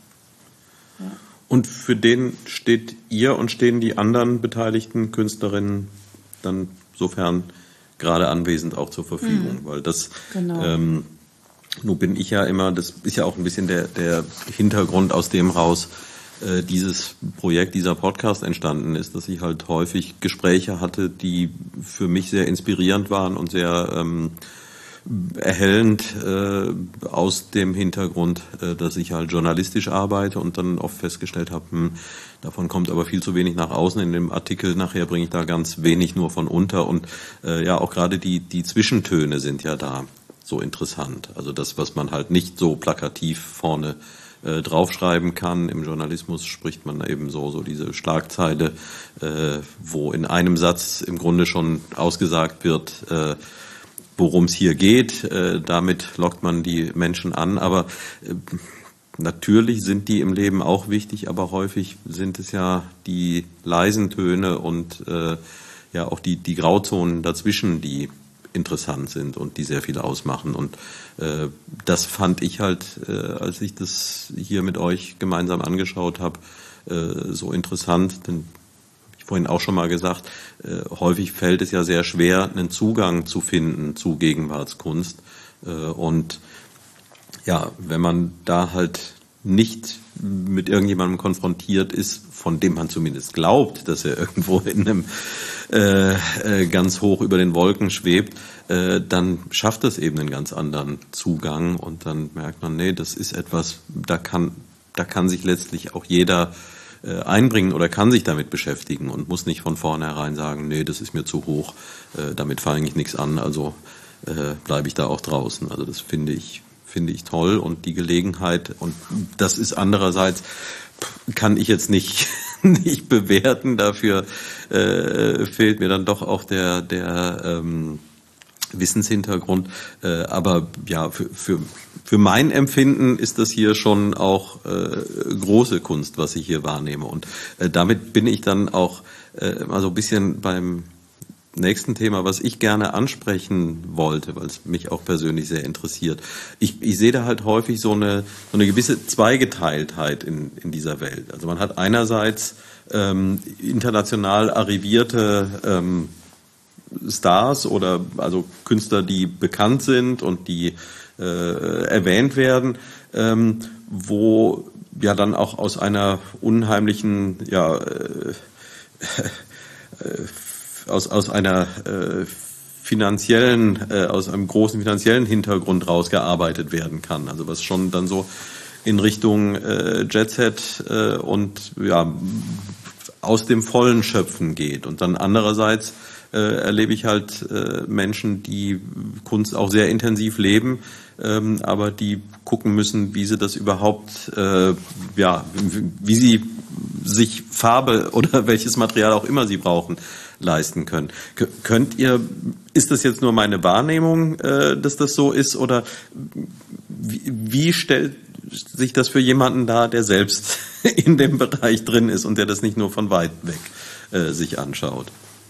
ja. Und für den steht ihr und stehen die anderen beteiligten Künstlerinnen dann sofern gerade anwesend auch zur Verfügung, mhm. weil das genau. ähm, nun bin ich ja immer, das ist ja auch ein bisschen der, der Hintergrund, aus dem raus äh, dieses Projekt, dieser Podcast entstanden ist, dass ich halt häufig Gespräche hatte, die für mich sehr inspirierend waren und sehr ähm, erhellend äh, aus dem Hintergrund, äh, dass ich halt journalistisch arbeite und dann oft festgestellt habe, hm, davon kommt aber viel zu wenig nach außen. In dem Artikel nachher bringe ich da ganz wenig nur von unter und äh, ja, auch gerade die, die Zwischentöne sind ja da so interessant. Also das, was man halt nicht so plakativ vorne äh, draufschreiben kann. Im Journalismus spricht man eben so, so diese Schlagzeile, äh, wo in einem Satz im Grunde schon ausgesagt wird, äh, worum es hier geht. Äh, damit lockt man die Menschen an. Aber äh, natürlich sind die im Leben auch wichtig, aber häufig sind es ja die leisen Töne und äh, ja auch die, die Grauzonen dazwischen, die interessant sind und die sehr viel ausmachen. Und äh, das fand ich halt, äh, als ich das hier mit euch gemeinsam angeschaut habe, äh, so interessant, denn ich vorhin auch schon mal gesagt, äh, häufig fällt es ja sehr schwer, einen Zugang zu finden zu Gegenwartskunst. Äh, und ja, wenn man da halt nicht mit irgendjemandem konfrontiert ist, von dem man zumindest glaubt, dass er irgendwo in einem äh, äh, ganz hoch über den Wolken schwebt, äh, dann schafft das eben einen ganz anderen Zugang und dann merkt man, nee, das ist etwas, da kann, da kann sich letztlich auch jeder äh, einbringen oder kann sich damit beschäftigen und muss nicht von vornherein sagen, nee, das ist mir zu hoch, äh, damit fange ich nichts an, also äh, bleibe ich da auch draußen. Also das finde ich finde ich toll und die Gelegenheit, und das ist andererseits, kann ich jetzt nicht nicht bewerten, dafür äh, fehlt mir dann doch auch der der ähm, Wissenshintergrund. Äh, aber ja, für, für, für mein Empfinden ist das hier schon auch äh, große Kunst, was ich hier wahrnehme. Und äh, damit bin ich dann auch äh, mal so ein bisschen beim nächsten Thema, was ich gerne ansprechen wollte, weil es mich auch persönlich sehr interessiert. Ich, ich sehe da halt häufig so eine, so eine gewisse Zweigeteiltheit in, in dieser Welt. Also man hat einerseits ähm, international arrivierte ähm, Stars oder also Künstler, die bekannt sind und die äh, erwähnt werden, ähm, wo ja dann auch aus einer unheimlichen, ja, äh, äh, aus aus einer äh, finanziellen, äh, aus einem großen finanziellen Hintergrund rausgearbeitet werden kann. Also was schon dann so in Richtung äh, Jet Set äh, und ja aus dem Vollen schöpfen geht. Und dann andererseits äh, erlebe ich halt äh, Menschen, die Kunst auch sehr intensiv leben, ähm, aber die gucken müssen, wie sie das überhaupt, äh, ja, wie sie sich Farbe oder welches Material auch immer sie brauchen, leisten können. K- könnt ihr, ist das jetzt nur meine Wahrnehmung, äh, dass das so ist, oder wie, wie stellt sich das für jemanden dar, der selbst in dem Bereich drin ist und der das nicht nur von weit weg äh, sich anschaut?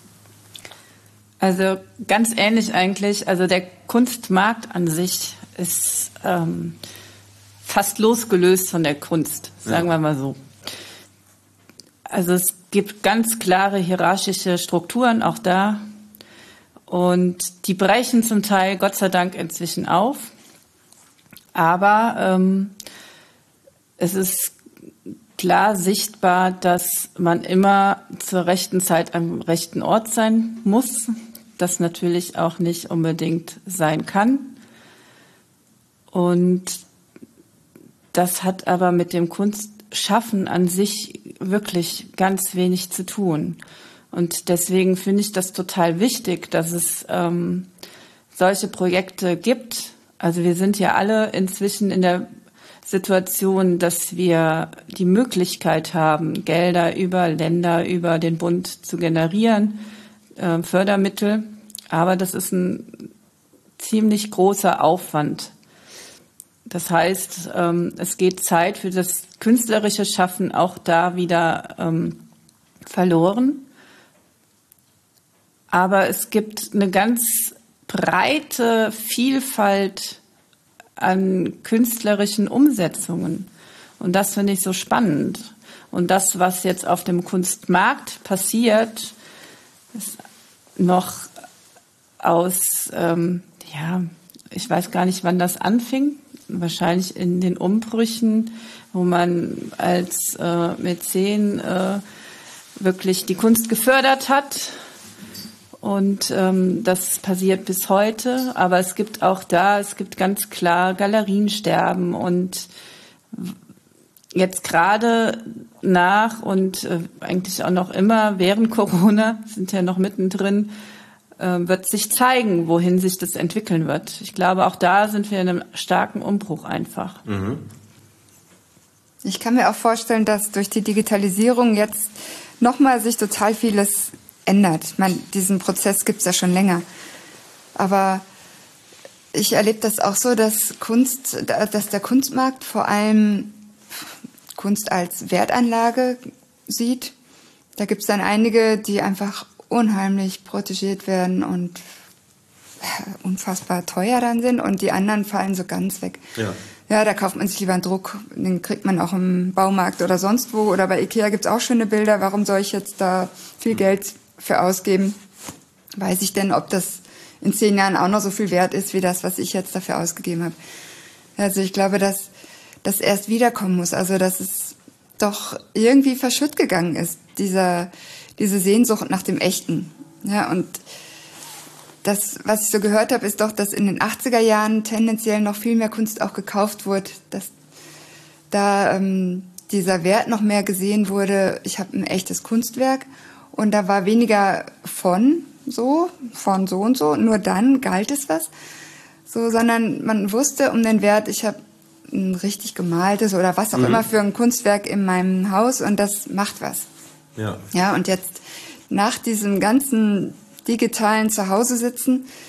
Also ganz ähnlich eigentlich. Also der Kunstmarkt an sich ist ähm, fast losgelöst von der Kunst, sagen ja. wir mal so. Also es gibt ganz klare hierarchische Strukturen auch da und die brechen zum Teil Gott sei Dank inzwischen auf. Aber ähm, es ist klar sichtbar, dass man immer zur rechten Zeit am rechten Ort sein muss, das natürlich auch nicht unbedingt sein kann. Und das hat aber mit dem Kunstschaffen an sich wirklich ganz wenig zu tun. Und deswegen finde ich das total wichtig, dass es ähm, solche Projekte gibt. Also wir sind ja alle inzwischen in der Situation, dass wir die Möglichkeit haben, Gelder über Länder, über den Bund zu generieren, äh, Fördermittel. Aber das ist ein ziemlich großer Aufwand. Das heißt, ähm, es geht Zeit für das künstlerische Schaffen auch da wieder ähm, verloren. Aber es gibt eine ganz breite Vielfalt an künstlerischen Umsetzungen. Und das finde ich so spannend. Und das, was jetzt auf dem Kunstmarkt passiert, ist noch aus, ähm, ja, ich weiß gar nicht, wann das anfing. Wahrscheinlich in den Umbrüchen, wo man als äh, Mäzen äh, wirklich die Kunst gefördert hat. Und ähm, das passiert bis heute. Aber es gibt auch da, es gibt ganz klar Galeriensterben. Und jetzt gerade nach und äh, eigentlich auch noch immer während Corona, sind ja noch mittendrin, äh, wird sich zeigen, wohin sich das entwickeln wird. Ich glaube, auch da sind wir in einem starken Umbruch einfach. Mhm. Ich kann mir auch vorstellen, dass durch die Digitalisierung jetzt nochmal sich total vieles ändert. Ich meine, diesen Prozess gibt es ja schon länger. Aber ich erlebe das auch so, dass Kunst, dass der Kunstmarkt vor allem Kunst als Wertanlage sieht. Da gibt es dann einige, die einfach unheimlich protegiert werden und unfassbar teuer dann sind, und die anderen fallen so ganz weg. Ja. Ja, da kauft man sich lieber einen Druck, den kriegt man auch im Baumarkt oder sonst wo. Oder bei Ikea gibt's auch schöne Bilder. Warum soll ich jetzt da viel Geld für ausgeben? Weiß ich denn, ob das in zehn Jahren auch noch so viel wert ist, wie das, was ich jetzt dafür ausgegeben habe? Also ich glaube, dass das erst wiederkommen muss. Also dass es doch irgendwie verschütt gegangen ist, dieser, diese Sehnsucht nach dem Echten. Ja, und das, was ich so gehört habe, ist doch, dass in den achtziger Jahren tendenziell noch viel mehr Kunst auch gekauft wurde, dass da ähm, dieser Wert noch mehr gesehen wurde. Ich habe ein echtes Kunstwerk und da war weniger von so, von so und so, nur dann galt es was, so, sondern man wusste um den Wert, ich habe ein richtig gemaltes oder was auch mhm. immer für ein Kunstwerk in meinem Haus und das macht was. Ja. Ja, und jetzt nach diesem ganzen digitalen Zuhause sitzen,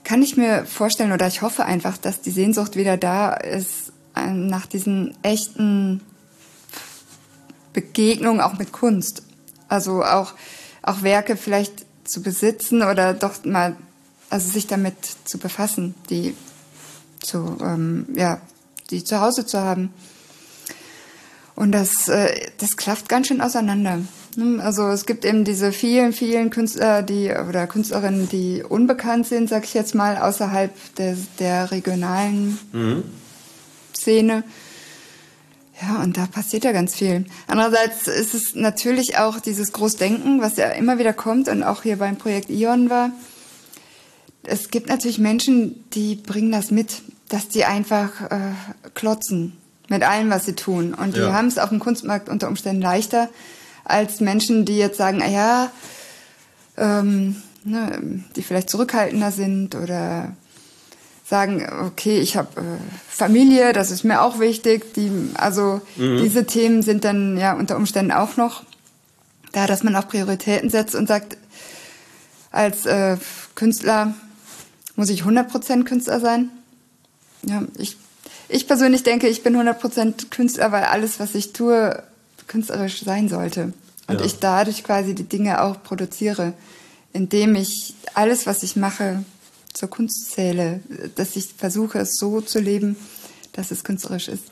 kann ich mir vorstellen, oder ich hoffe einfach, dass die Sehnsucht wieder da ist, nach diesen echten Begegnungen auch mit Kunst. Also auch, auch Werke vielleicht zu besitzen oder doch mal, also sich damit zu befassen, die zu, ähm, ja, die zu Hause zu haben. Und das, äh, das klafft ganz schön auseinander. Also es gibt eben diese vielen, vielen Künstler, die oder Künstlerinnen, die unbekannt sind, sag ich jetzt mal, außerhalb der, der regionalen mhm. Szene. Ja, und da passiert ja ganz viel. Andererseits ist es natürlich auch dieses Großdenken, was ja immer wieder kommt und auch hier beim Projekt Ion war. Es gibt natürlich Menschen, die bringen das mit, dass die einfach äh, klotzen mit allem, was sie tun. Und die ja. haben es auf dem Kunstmarkt unter Umständen leichter als Menschen, die jetzt sagen, ah ja, ähm, ne, die vielleicht zurückhaltender sind oder sagen, okay, ich habe äh, Familie, das ist mir auch wichtig. Die, also mhm. diese Themen sind dann ja unter Umständen auch noch da, dass man auch Prioritäten setzt und sagt, als äh, Künstler muss ich hundert Prozent Künstler sein. Ja, ich, ich persönlich denke, ich bin hundert Prozent Künstler, weil alles, was ich tue, künstlerisch sein sollte. Und ja. ich dadurch quasi die Dinge auch produziere, indem ich alles, was ich mache, zur Kunst zähle, dass ich versuche, es so zu leben, dass es künstlerisch ist.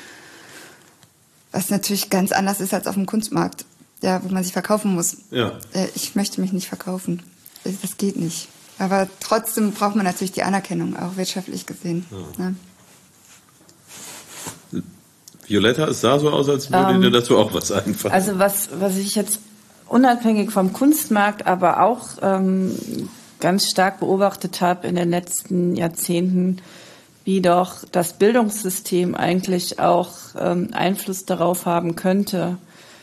Was natürlich ganz anders ist als auf dem Kunstmarkt, ja, wo man sich verkaufen muss. Ja. Ich möchte mich nicht verkaufen. Das geht nicht. Aber trotzdem braucht man natürlich die Anerkennung, auch wirtschaftlich gesehen. Ja. Ne? Violetta, es sah so aus, als würde ähm, dir dazu auch was einfallen. Also was, was ich jetzt unabhängig vom Kunstmarkt, aber auch ähm, ganz stark beobachtet habe in den letzten Jahrzehnten, wie doch das Bildungssystem eigentlich auch ähm, Einfluss darauf haben könnte,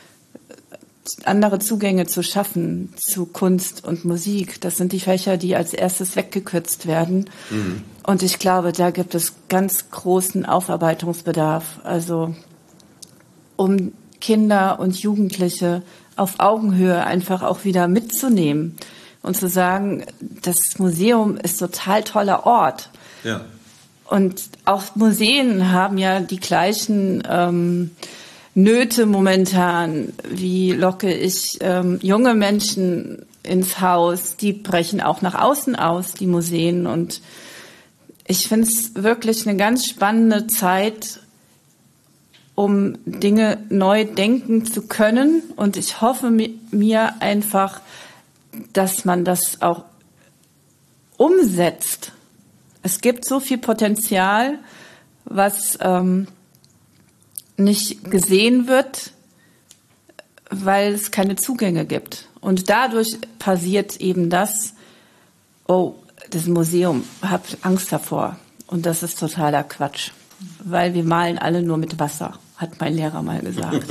andere Zugänge zu schaffen zu Kunst und Musik. Das sind die Fächer, die als erstes weggekürzt werden. Mhm. Und ich glaube, da gibt es ganz großen Aufarbeitungsbedarf. Also um Kinder und Jugendliche auf Augenhöhe einfach auch wieder mitzunehmen und zu sagen, das Museum ist ein total toller Ort. Ja. Und auch Museen haben ja die gleichen ähm, Nöte momentan, wie locke ich ähm, junge Menschen ins Haus, die brechen auch nach außen aus, die Museen. Und ich finde es wirklich eine ganz spannende Zeit, um Dinge neu denken zu können. Und ich hoffe mir einfach, dass man das auch umsetzt. Es gibt so viel Potenzial, was ähm, nicht gesehen wird, weil es keine Zugänge gibt. Und dadurch passiert eben das, oh, das Museum, hab Angst davor. Und das ist totaler Quatsch, weil wir malen alle nur mit Wasser, hat mein Lehrer mal gesagt.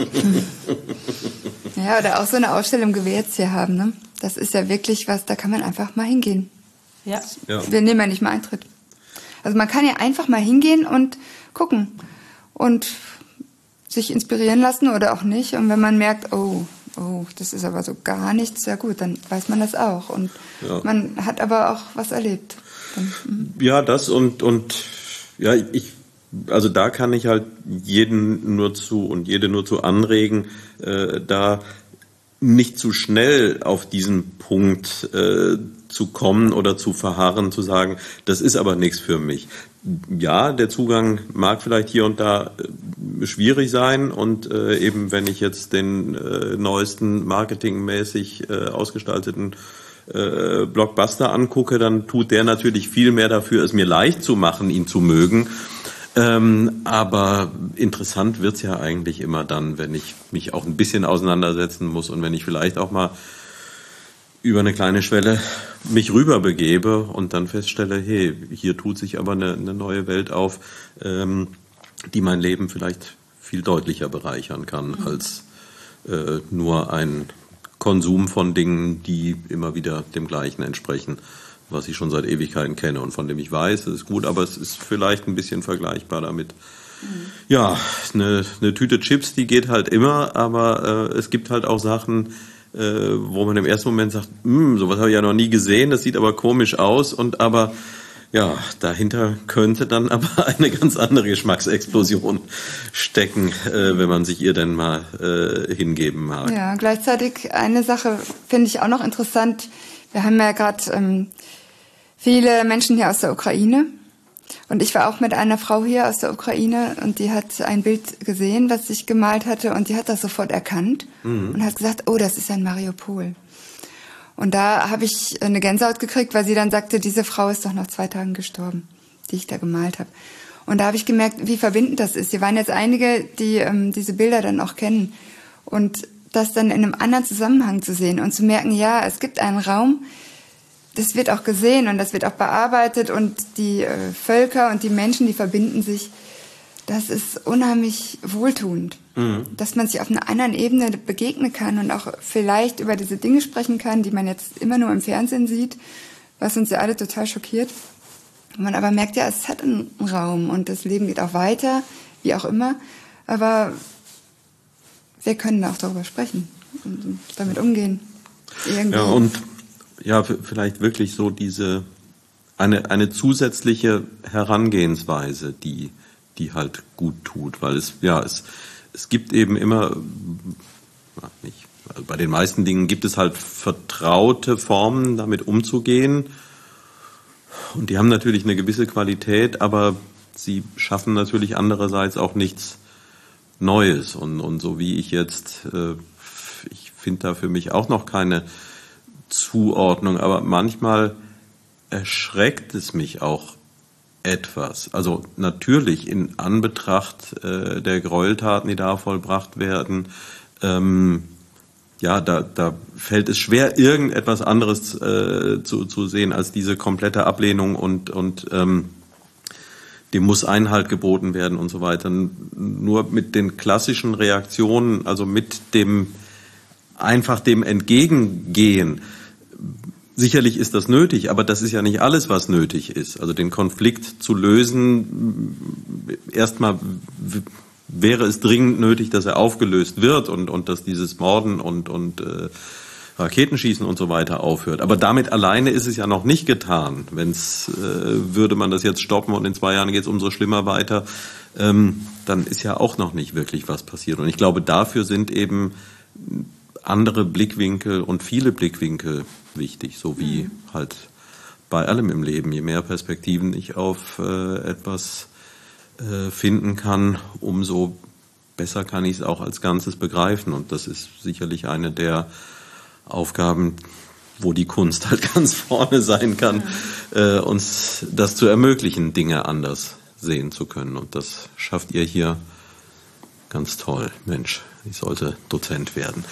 Ja, oder auch so eine Ausstellung, wie wir jetzt hier haben, ne? Das ist ja wirklich was, da kann man einfach mal hingehen. Ja. Ja. Wir nehmen ja nicht mal Eintritt. Also man kann ja einfach mal hingehen und gucken und sich inspirieren lassen oder auch nicht. Und wenn man merkt, oh, oh, das ist aber so gar nichts, ja gut, dann weiß man das auch. Und ja. man hat aber auch was erlebt. Dann, ja, das und, und ja, ich, also da kann ich halt jeden nur zu und jede nur zu anregen, äh, da nicht zu schnell auf diesen Punkt äh, zu kommen oder zu verharren, zu sagen, das ist aber nichts für mich. Ja, der Zugang mag vielleicht hier und da äh, schwierig sein und äh, eben wenn ich jetzt den äh, neuesten marketingmäßig äh, ausgestalteten äh, Blockbuster angucke, dann tut der natürlich viel mehr dafür, es mir leicht zu machen, ihn zu mögen. Ähm, aber interessant wird's ja eigentlich immer dann, wenn ich mich auch ein bisschen auseinandersetzen muss und wenn ich vielleicht auch mal über eine kleine Schwelle mich rüber begebe und dann feststelle, hey, hier tut sich aber eine, eine neue Welt auf, ähm, die mein Leben vielleicht viel deutlicher bereichern kann mhm. als äh, nur ein Konsum von Dingen, die immer wieder dem Gleichen entsprechen, was ich schon seit Ewigkeiten kenne und von dem ich weiß, es ist gut, aber es ist vielleicht ein bisschen vergleichbar damit. Mhm. Ja, eine, eine Tüte Chips, die geht halt immer, aber äh, es gibt halt auch Sachen, äh, wo man im ersten Moment sagt, sowas habe ich ja noch nie gesehen, das sieht aber komisch aus und aber Ja, dahinter könnte dann aber eine ganz andere Geschmacksexplosion stecken, äh, wenn man sich ihr denn mal äh, hingeben mag. Ja, gleichzeitig eine Sache finde ich auch noch interessant. Wir haben ja gerade ähm, viele Menschen hier aus der Ukraine. Und ich war auch mit einer Frau hier aus der Ukraine und die hat ein Bild gesehen, was ich gemalt hatte, und die hat das sofort erkannt mhm. und hat gesagt, oh, das ist ein Mariupol. Und da habe ich eine Gänsehaut gekriegt, weil sie dann sagte, diese Frau ist doch nach zwei Tagen gestorben, die ich da gemalt habe. Und da habe ich gemerkt, wie verbindend das ist. Hier waren jetzt einige, die ähm, diese Bilder dann auch kennen. Und das dann in einem anderen Zusammenhang zu sehen und zu merken, ja, es gibt einen Raum, das wird auch gesehen und das wird auch bearbeitet und die äh, Völker und die Menschen, die verbinden sich. Das ist unheimlich wohltuend, mhm. dass man sich auf einer anderen Ebene begegnen kann und auch vielleicht über diese Dinge sprechen kann, die man jetzt immer nur im Fernsehen sieht, was uns ja alle total schockiert. Man aber merkt ja, es hat einen Raum und das Leben geht auch weiter, wie auch immer. Aber wir können auch darüber sprechen und damit umgehen. Irgendwie. Ja, und ja, vielleicht wirklich so diese eine eine zusätzliche Herangehensweise, die die halt gut tut, weil es ja es es gibt eben immer nicht, also bei den meisten Dingen gibt es halt vertraute Formen, damit umzugehen, und die haben natürlich eine gewisse Qualität, aber sie schaffen natürlich andererseits auch nichts Neues, und und so wie ich jetzt äh, ich finde da für mich auch noch keine Zuordnung, aber manchmal erschreckt es mich auch etwas. Also natürlich in Anbetracht äh, der Gräueltaten, die da vollbracht werden, ähm, ja, da, da fällt es schwer, irgendetwas anderes äh, zu, zu sehen als diese komplette Ablehnung und, und ähm, dem muss Einhalt geboten werden und so weiter. Nur mit den klassischen Reaktionen, also mit dem einfach dem Entgegengehen, sicherlich ist das nötig, aber das ist ja nicht alles, was nötig ist. Also den Konflikt zu lösen, erstmal wäre es dringend nötig, dass er aufgelöst wird und, und dass dieses Morden und, und äh, Raketenschießen und so weiter aufhört. Aber damit alleine ist es ja noch nicht getan. Wenn's, äh, würde man das jetzt stoppen und in zwei Jahren geht es umso schlimmer weiter, ähm, dann ist ja auch noch nicht wirklich was passiert. Und ich glaube, dafür sind eben andere Blickwinkel und viele Blickwinkel wichtig, so wie mhm. halt bei allem im Leben. Je mehr Perspektiven ich auf äh, etwas äh, finden kann, umso besser kann ich es auch als Ganzes begreifen. Und das ist sicherlich eine der Aufgaben, wo die Kunst halt ganz vorne sein kann, mhm. äh, uns das zu ermöglichen, Dinge anders sehen zu können. Und das schafft ihr hier ganz toll. Mensch, ich sollte Dozent werden.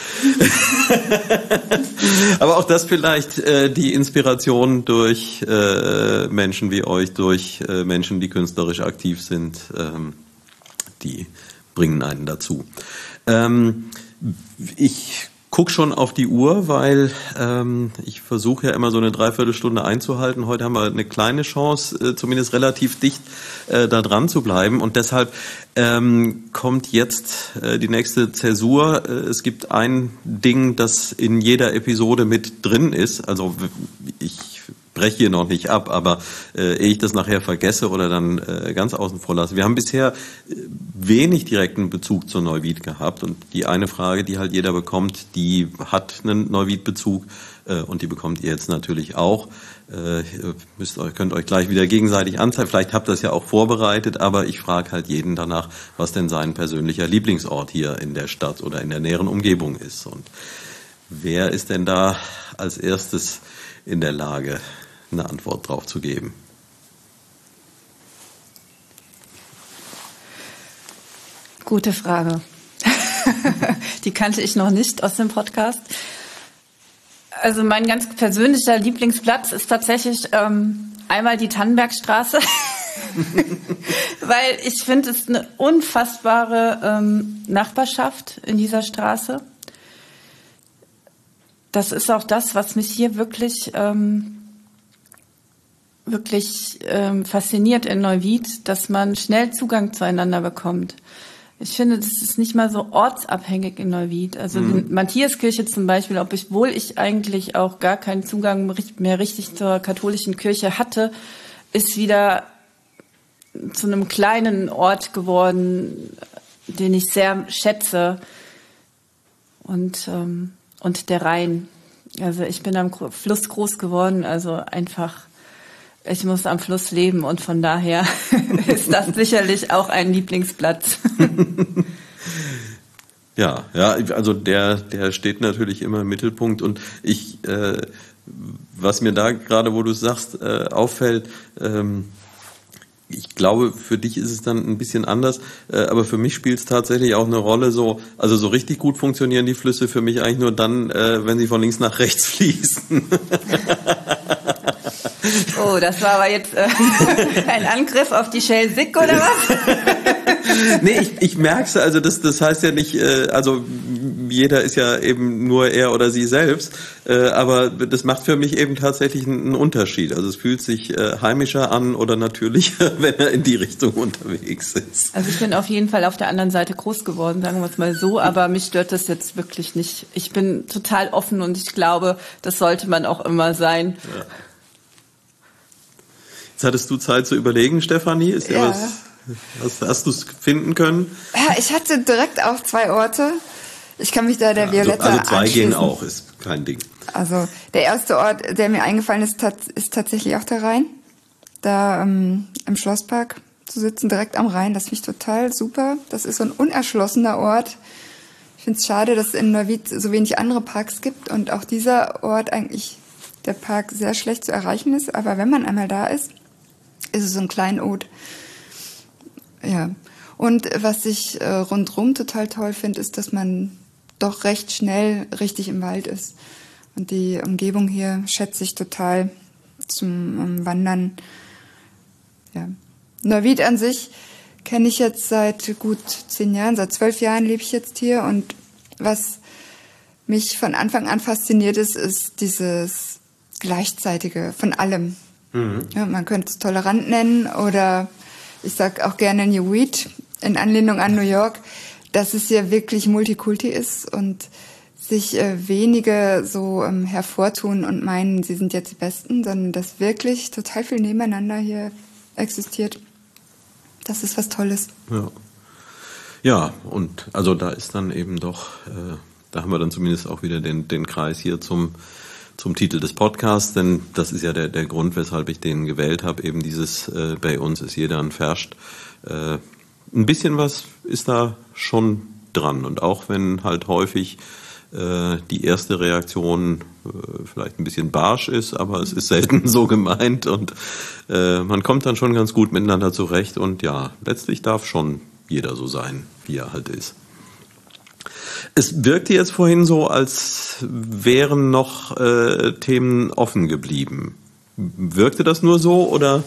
Aber auch das vielleicht äh, die Inspiration durch äh, Menschen wie euch, durch äh, Menschen, die künstlerisch aktiv sind, ähm, die bringen einen dazu. Ähm, ich guck schon auf die Uhr, weil ähm, ich versuche ja immer so eine Dreiviertelstunde einzuhalten. Heute haben wir eine kleine Chance, äh, zumindest relativ dicht äh, da dran zu bleiben. Und deshalb ähm, kommt jetzt äh, die nächste Zäsur. Äh, es gibt ein Ding, das in jeder Episode mit drin ist. Also ich breche hier noch nicht ab, aber äh, ehe ich das nachher vergesse oder dann äh, ganz außen vor lasse. Wir haben bisher wenig direkten Bezug zur Neuwied gehabt, und die eine Frage, die halt jeder bekommt, die hat einen Neuwied-Bezug äh, und die bekommt ihr jetzt natürlich auch. Äh, ihr müsst euch, könnt euch gleich wieder gegenseitig anzeigen. Vielleicht habt ihr das ja auch vorbereitet, aber ich frage halt jeden danach, was denn sein persönlicher Lieblingsort hier in der Stadt oder in der näheren Umgebung ist. Und wer ist denn da als erstes in der Lage, eine Antwort drauf zu geben? Gute Frage. Die kannte ich noch nicht aus dem Podcast. Also mein ganz persönlicher Lieblingsplatz ist tatsächlich ähm, einmal die Tannenbergstraße, weil ich finde, es ist eine unfassbare ähm, Nachbarschaft in dieser Straße. Das ist auch das, was mich hier wirklich ähm, wirklich ähm, fasziniert in Neuwied, dass man schnell Zugang zueinander bekommt. Ich finde, das ist nicht mal so ortsabhängig in Neuwied. Also mhm. die Matthiaskirche zum Beispiel, obwohl ich eigentlich auch gar keinen Zugang mehr richtig zur katholischen Kirche hatte, ist wieder zu einem kleinen Ort geworden, den ich sehr schätze. Und, ähm, und der Rhein. Also ich bin am Fluss groß geworden, also einfach, ich muss am Fluss leben und von daher ist das sicherlich auch ein Lieblingsplatz. Ja, ja, also der, der steht natürlich immer im Mittelpunkt und ich, äh, was mir da gerade, wo du es sagst, äh, auffällt, ähm, ich glaube, für dich ist es dann ein bisschen anders, äh, aber für mich spielt es tatsächlich auch eine Rolle, so, also so richtig gut funktionieren die Flüsse für mich eigentlich nur dann, äh, wenn sie von links nach rechts fließen. Oh, das war aber jetzt äh, ein Angriff auf die Schelsig oder was? Nee, ich, ich merk's, also das, das heißt ja nicht, äh, also jeder ist ja eben nur er oder sie selbst, äh, aber das macht für mich eben tatsächlich einen Unterschied. Also es fühlt sich äh, heimischer an oder natürlicher, wenn er in die Richtung unterwegs ist. Also ich bin auf jeden Fall auf der anderen Seite groß geworden, sagen wir es mal so, aber mich stört das jetzt wirklich nicht. Ich bin total offen und ich glaube, das sollte man auch immer sein. Ja. Jetzt hattest du Zeit zu überlegen, Stefanie, ist dir ja. was... Hast, hast du es finden können? Ja, ich hatte direkt auch zwei Orte. Ich kann mich da der ja, Violetta also, also zwei anschließen. gehen auch, ist kein Ding. Also der erste Ort, der mir eingefallen ist, ist tatsächlich auch der Rhein. Da ähm, im Schlosspark zu sitzen, direkt am Rhein, das finde ich total super. Das ist so ein unerschlossener Ort. Ich finde es schade, dass es in Neuwied so wenig andere Parks gibt und auch dieser Ort eigentlich, der Park, sehr schlecht zu erreichen ist. Aber wenn man einmal da ist, ist es so ein Kleinod. Ja, und was ich äh, rundherum total toll finde, ist, dass man doch recht schnell richtig im Wald ist. Und die Umgebung hier schätze ich total zum um, Wandern. Ja. Neuwied an sich kenne ich jetzt seit gut zehn Jahren, seit zwölf Jahren lebe ich jetzt hier. Und was mich von Anfang an fasziniert ist, ist dieses Gleichzeitige von allem. Mhm. Ja, man könnte es tolerant nennen oder... Ich sag auch gerne New Weed in Anlehnung an New York, dass es hier wirklich Multikulti ist und sich äh, wenige so ähm, hervortun und meinen, sie sind jetzt die Besten, sondern dass wirklich total viel nebeneinander hier existiert. Das ist was Tolles. Ja, ja, und also da ist dann eben doch, äh, da haben wir dann zumindest auch wieder den, den Kreis hier zum zum Titel des Podcasts, denn das ist ja der, der Grund, weshalb ich den gewählt habe, eben dieses äh, bei uns ist jeder ein Ferscht. Äh, ein bisschen was ist da schon dran und auch wenn halt häufig äh, die erste Reaktion äh, vielleicht ein bisschen barsch ist, aber es ist selten so gemeint und äh, man kommt dann schon ganz gut miteinander zurecht und ja, letztlich darf schon jeder so sein, wie er halt ist. Es wirkte jetzt vorhin so, als wären noch äh, Themen offen geblieben. Wirkte das nur so oder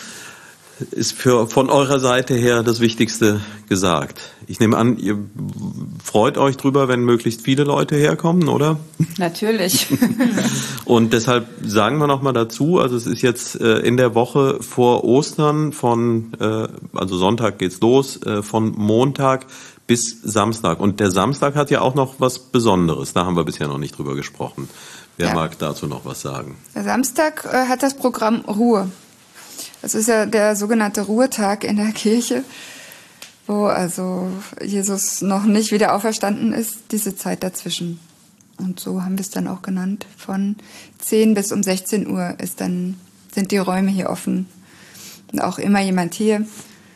ist für, von eurer Seite her das Wichtigste gesagt? Ich nehme an, ihr freut euch drüber, wenn möglichst viele Leute herkommen, oder? Natürlich. Und deshalb sagen wir noch mal dazu, also es ist jetzt äh, in der Woche vor Ostern von, äh, also Sonntag geht's los, äh, von Montag bis Samstag. Und der Samstag hat ja auch noch was Besonderes. Da haben wir bisher noch nicht drüber gesprochen. Wer ja. mag dazu noch was sagen? Der Samstag äh, hat das Programm Ruhe. Das ist ja der sogenannte Ruhetag in der Kirche, wo also Jesus noch nicht wieder auferstanden ist, diese Zeit dazwischen. Und so haben wir es dann auch genannt. Von zehn bis um sechzehn Uhr ist dann, sind die Räume hier offen. Und auch immer jemand hier.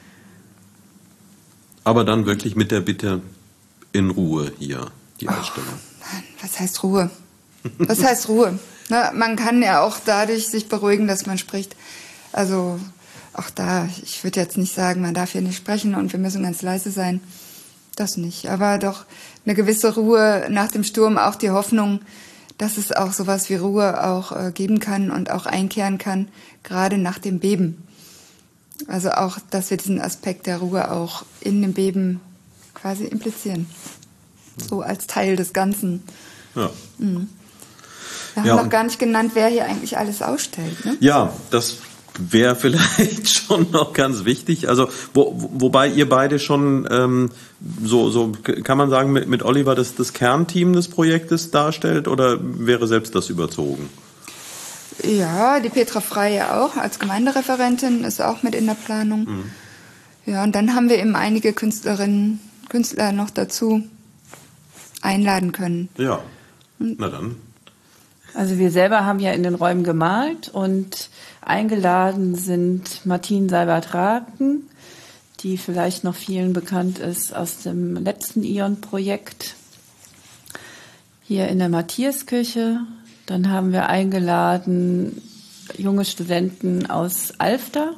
Aber dann wirklich mit der Bitte in Ruhe hier, die Ausstellung. Oh, was heißt Ruhe? Was heißt Ruhe? Na, man kann ja auch dadurch sich beruhigen, dass man spricht. Also auch da, ich würde jetzt nicht sagen, man darf hier nicht sprechen und wir müssen ganz leise sein. Das nicht. Aber doch eine gewisse Ruhe nach dem Sturm, auch die Hoffnung, dass es auch sowas wie Ruhe auch äh, geben kann und auch einkehren kann, gerade nach dem Beben. Also auch, dass wir diesen Aspekt der Ruhe auch in dem Beben quasi implizieren. So als Teil des Ganzen. Ja. Mhm. Wir haben ja, noch gar nicht genannt, wer hier eigentlich alles ausstellt. Ne? Ja, das wäre vielleicht schon noch ganz wichtig. Also wo, wobei ihr beide schon ähm, so, so kann man sagen, mit, mit Oliver das, das Kernteam des Projektes darstellt oder wäre selbst das überzogen? Ja, die Petra Frey ja auch als Gemeindereferentin ist auch mit in der Planung. Mhm. Ja, und dann haben wir eben einige Künstlerinnen, Künstler noch dazu einladen können. Ja, na dann. Also wir selber haben ja in den Räumen gemalt und eingeladen sind Martine Seibert-Raken, die vielleicht noch vielen bekannt ist aus dem letzten Ion-Projekt, hier in der Matthiaskirche. Dann haben wir eingeladen junge Studenten aus Alfter.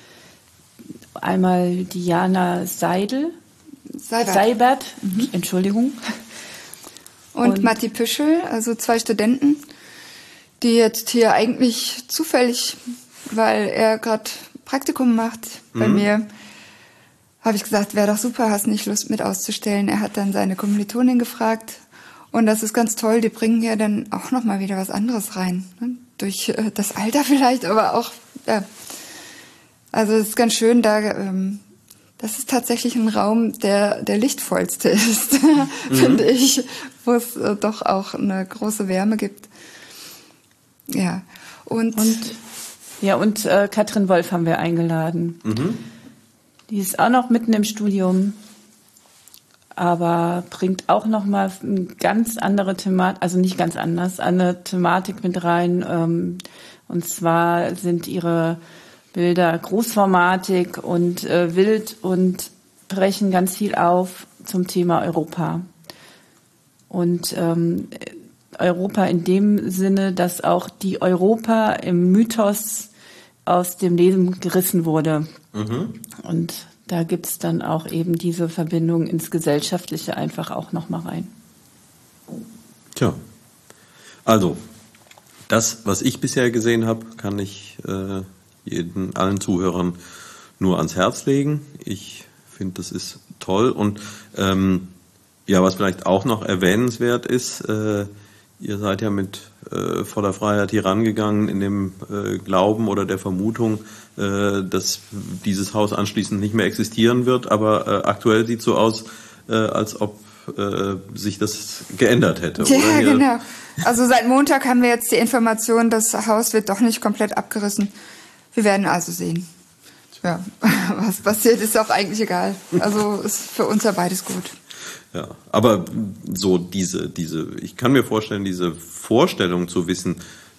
Einmal Diana Seidel, Seibert, Seibert mhm. Entschuldigung. Und, und Matti Püschel, also zwei Studenten, die jetzt hier eigentlich zufällig, weil er gerade Praktikum macht bei mhm. mir, habe ich gesagt, wäre doch super, hast nicht Lust mit auszustellen. Er hat dann seine Kommilitonin gefragt und das ist ganz toll, die bringen ja dann auch nochmal wieder was anderes rein. Ne? Durch äh, das Alter vielleicht, aber auch, ja. Also es ist ganz schön, da ähm, das ist tatsächlich ein Raum, der der lichtvollste ist, mhm. finde ich, wo es äh, doch auch eine große Wärme gibt. Ja, und, und ja und äh, Katrin Wolf haben wir eingeladen. Mhm. Die ist auch noch mitten im Studium, aber bringt auch noch mal eine ganz andere Thematik, also nicht ganz anders, eine Thematik mit rein. Ähm, und zwar sind ihre Bilder Großformatik und äh, wild und brechen ganz viel auf zum Thema Europa. Und ähm, Europa in dem Sinne, dass auch die Europa im Mythos aus dem Leben gerissen wurde. Mhm. Und da gibt's dann auch eben diese Verbindung ins Gesellschaftliche einfach auch noch mal rein. Tja, also das, was ich bisher gesehen habe, kann ich äh, jeden, allen Zuhörern nur ans Herz legen. Ich finde, das ist toll. Und ähm, ja, was vielleicht auch noch erwähnenswert ist, äh, ihr seid ja mit äh, voller Freiheit hier rangegangen in dem äh, Glauben oder der Vermutung, äh, dass dieses Haus anschließend nicht mehr existieren wird. Aber äh, aktuell sieht es so aus, äh, als ob äh, sich das geändert hätte. Ja, oder? Genau. Also seit Montag haben wir jetzt die Information, das Haus wird doch nicht komplett abgerissen. Wir werden also sehen. Ja, was passiert, ist auch eigentlich egal. Also ist für uns ja beides gut. Ja, aber so diese, diese, ich kann mir vorstellen, diese Vorstellung zu wissen,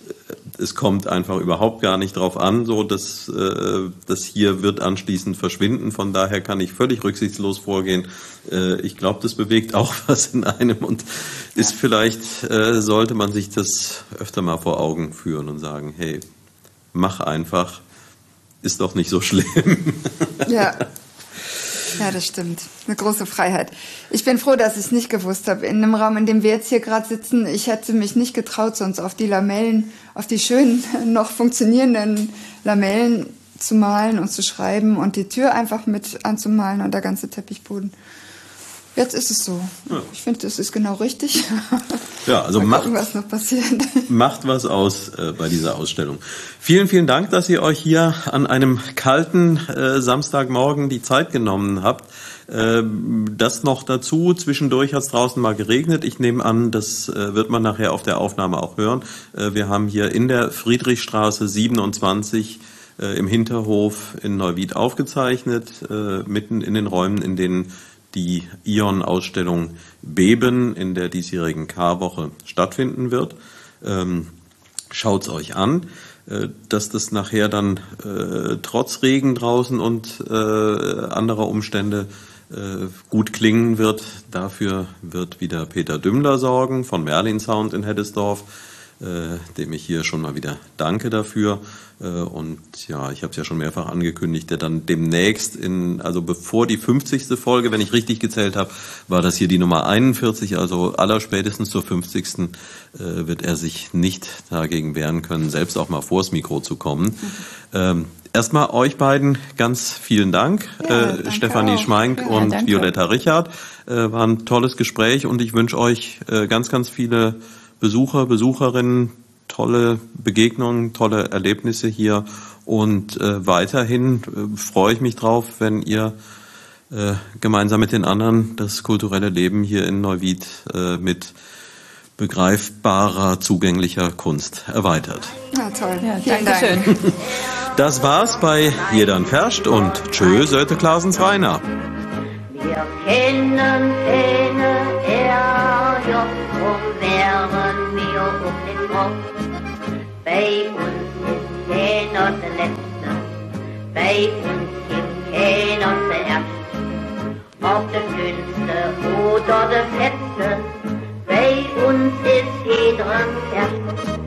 es kommt einfach überhaupt gar nicht drauf an, so dass äh, das hier wird anschließend verschwinden. Von daher kann ich völlig rücksichtslos vorgehen. Äh, ich glaube, das bewegt auch was in einem und ist vielleicht, äh, sollte man sich das öfter mal vor Augen führen und sagen, hey, mach einfach, ist doch nicht so schlimm. Ja. Ja, das stimmt. Eine große Freiheit. Ich bin froh, dass ich es nicht gewusst habe. In dem Raum, in dem wir jetzt hier gerade sitzen, ich hätte mich nicht getraut, sonst auf die Lamellen, auf die schönen, noch funktionierenden Lamellen zu malen und zu schreiben und die Tür einfach mit anzumalen und der ganze Teppichboden. Jetzt ist es so. Ja. Ich finde, das ist genau richtig. Ja, also macht, gucken, was noch passiert. Macht was aus äh, bei dieser Ausstellung. Vielen, vielen Dank, dass ihr euch hier an einem kalten äh, Samstagmorgen die Zeit genommen habt. Äh, das noch dazu. Zwischendurch hat es draußen mal geregnet. Ich nehme an, das äh, wird man nachher auf der Aufnahme auch hören. Äh, wir haben hier in der Friedrichstraße siebenundzwanzig äh, im Hinterhof in Neuwied aufgezeichnet, äh, mitten in den Räumen, in denen die Ion-Ausstellung Beben in der diesjährigen K-Woche stattfinden wird. Ähm, schaut's euch an, äh, dass das nachher dann äh, trotz Regen draußen und äh, anderer Umstände äh, gut klingen wird. Dafür wird wieder Peter Dümmler sorgen von Merlin Sound in Heddesdorf, äh, dem ich hier schon mal wieder danke dafür. Und ja, ich habe es ja schon mehrfach angekündigt, der dann demnächst in, also bevor die fünfzigste Folge, wenn ich richtig gezählt habe, war das hier die Nummer einundvierzig, also allerspätestens zur fünfzigsten äh, wird er sich nicht dagegen wehren können, selbst auch mal vors Mikro zu kommen. Mhm. Ähm, erstmal euch beiden ganz vielen Dank, ja, äh, Stefanie auch. Schmeink ja, und danke. Violetta Richard. Äh, war ein tolles Gespräch und ich wünsche euch äh, ganz, ganz viele Besucher, Besucherinnen, tolle Begegnungen, tolle Erlebnisse hier und äh, weiterhin äh, freue ich mich drauf, wenn ihr äh, gemeinsam mit den anderen das kulturelle Leben hier in Neuwied äh, mit begreifbarer, zugänglicher Kunst erweitert. Ja, toll. Ja, Vielen Dankeschön. Dank. Das war's bei Jedan Ferscht und tschö, Söte Klasens Rainer. Wir kennen keine Ärger, drum wären wir um den Kopf. Bei uns ist keiner der Letzte, bei uns gibt keiner zuerst. Ob der Dünnste oder der Fetzte, bei uns ist jeder ein Kerl.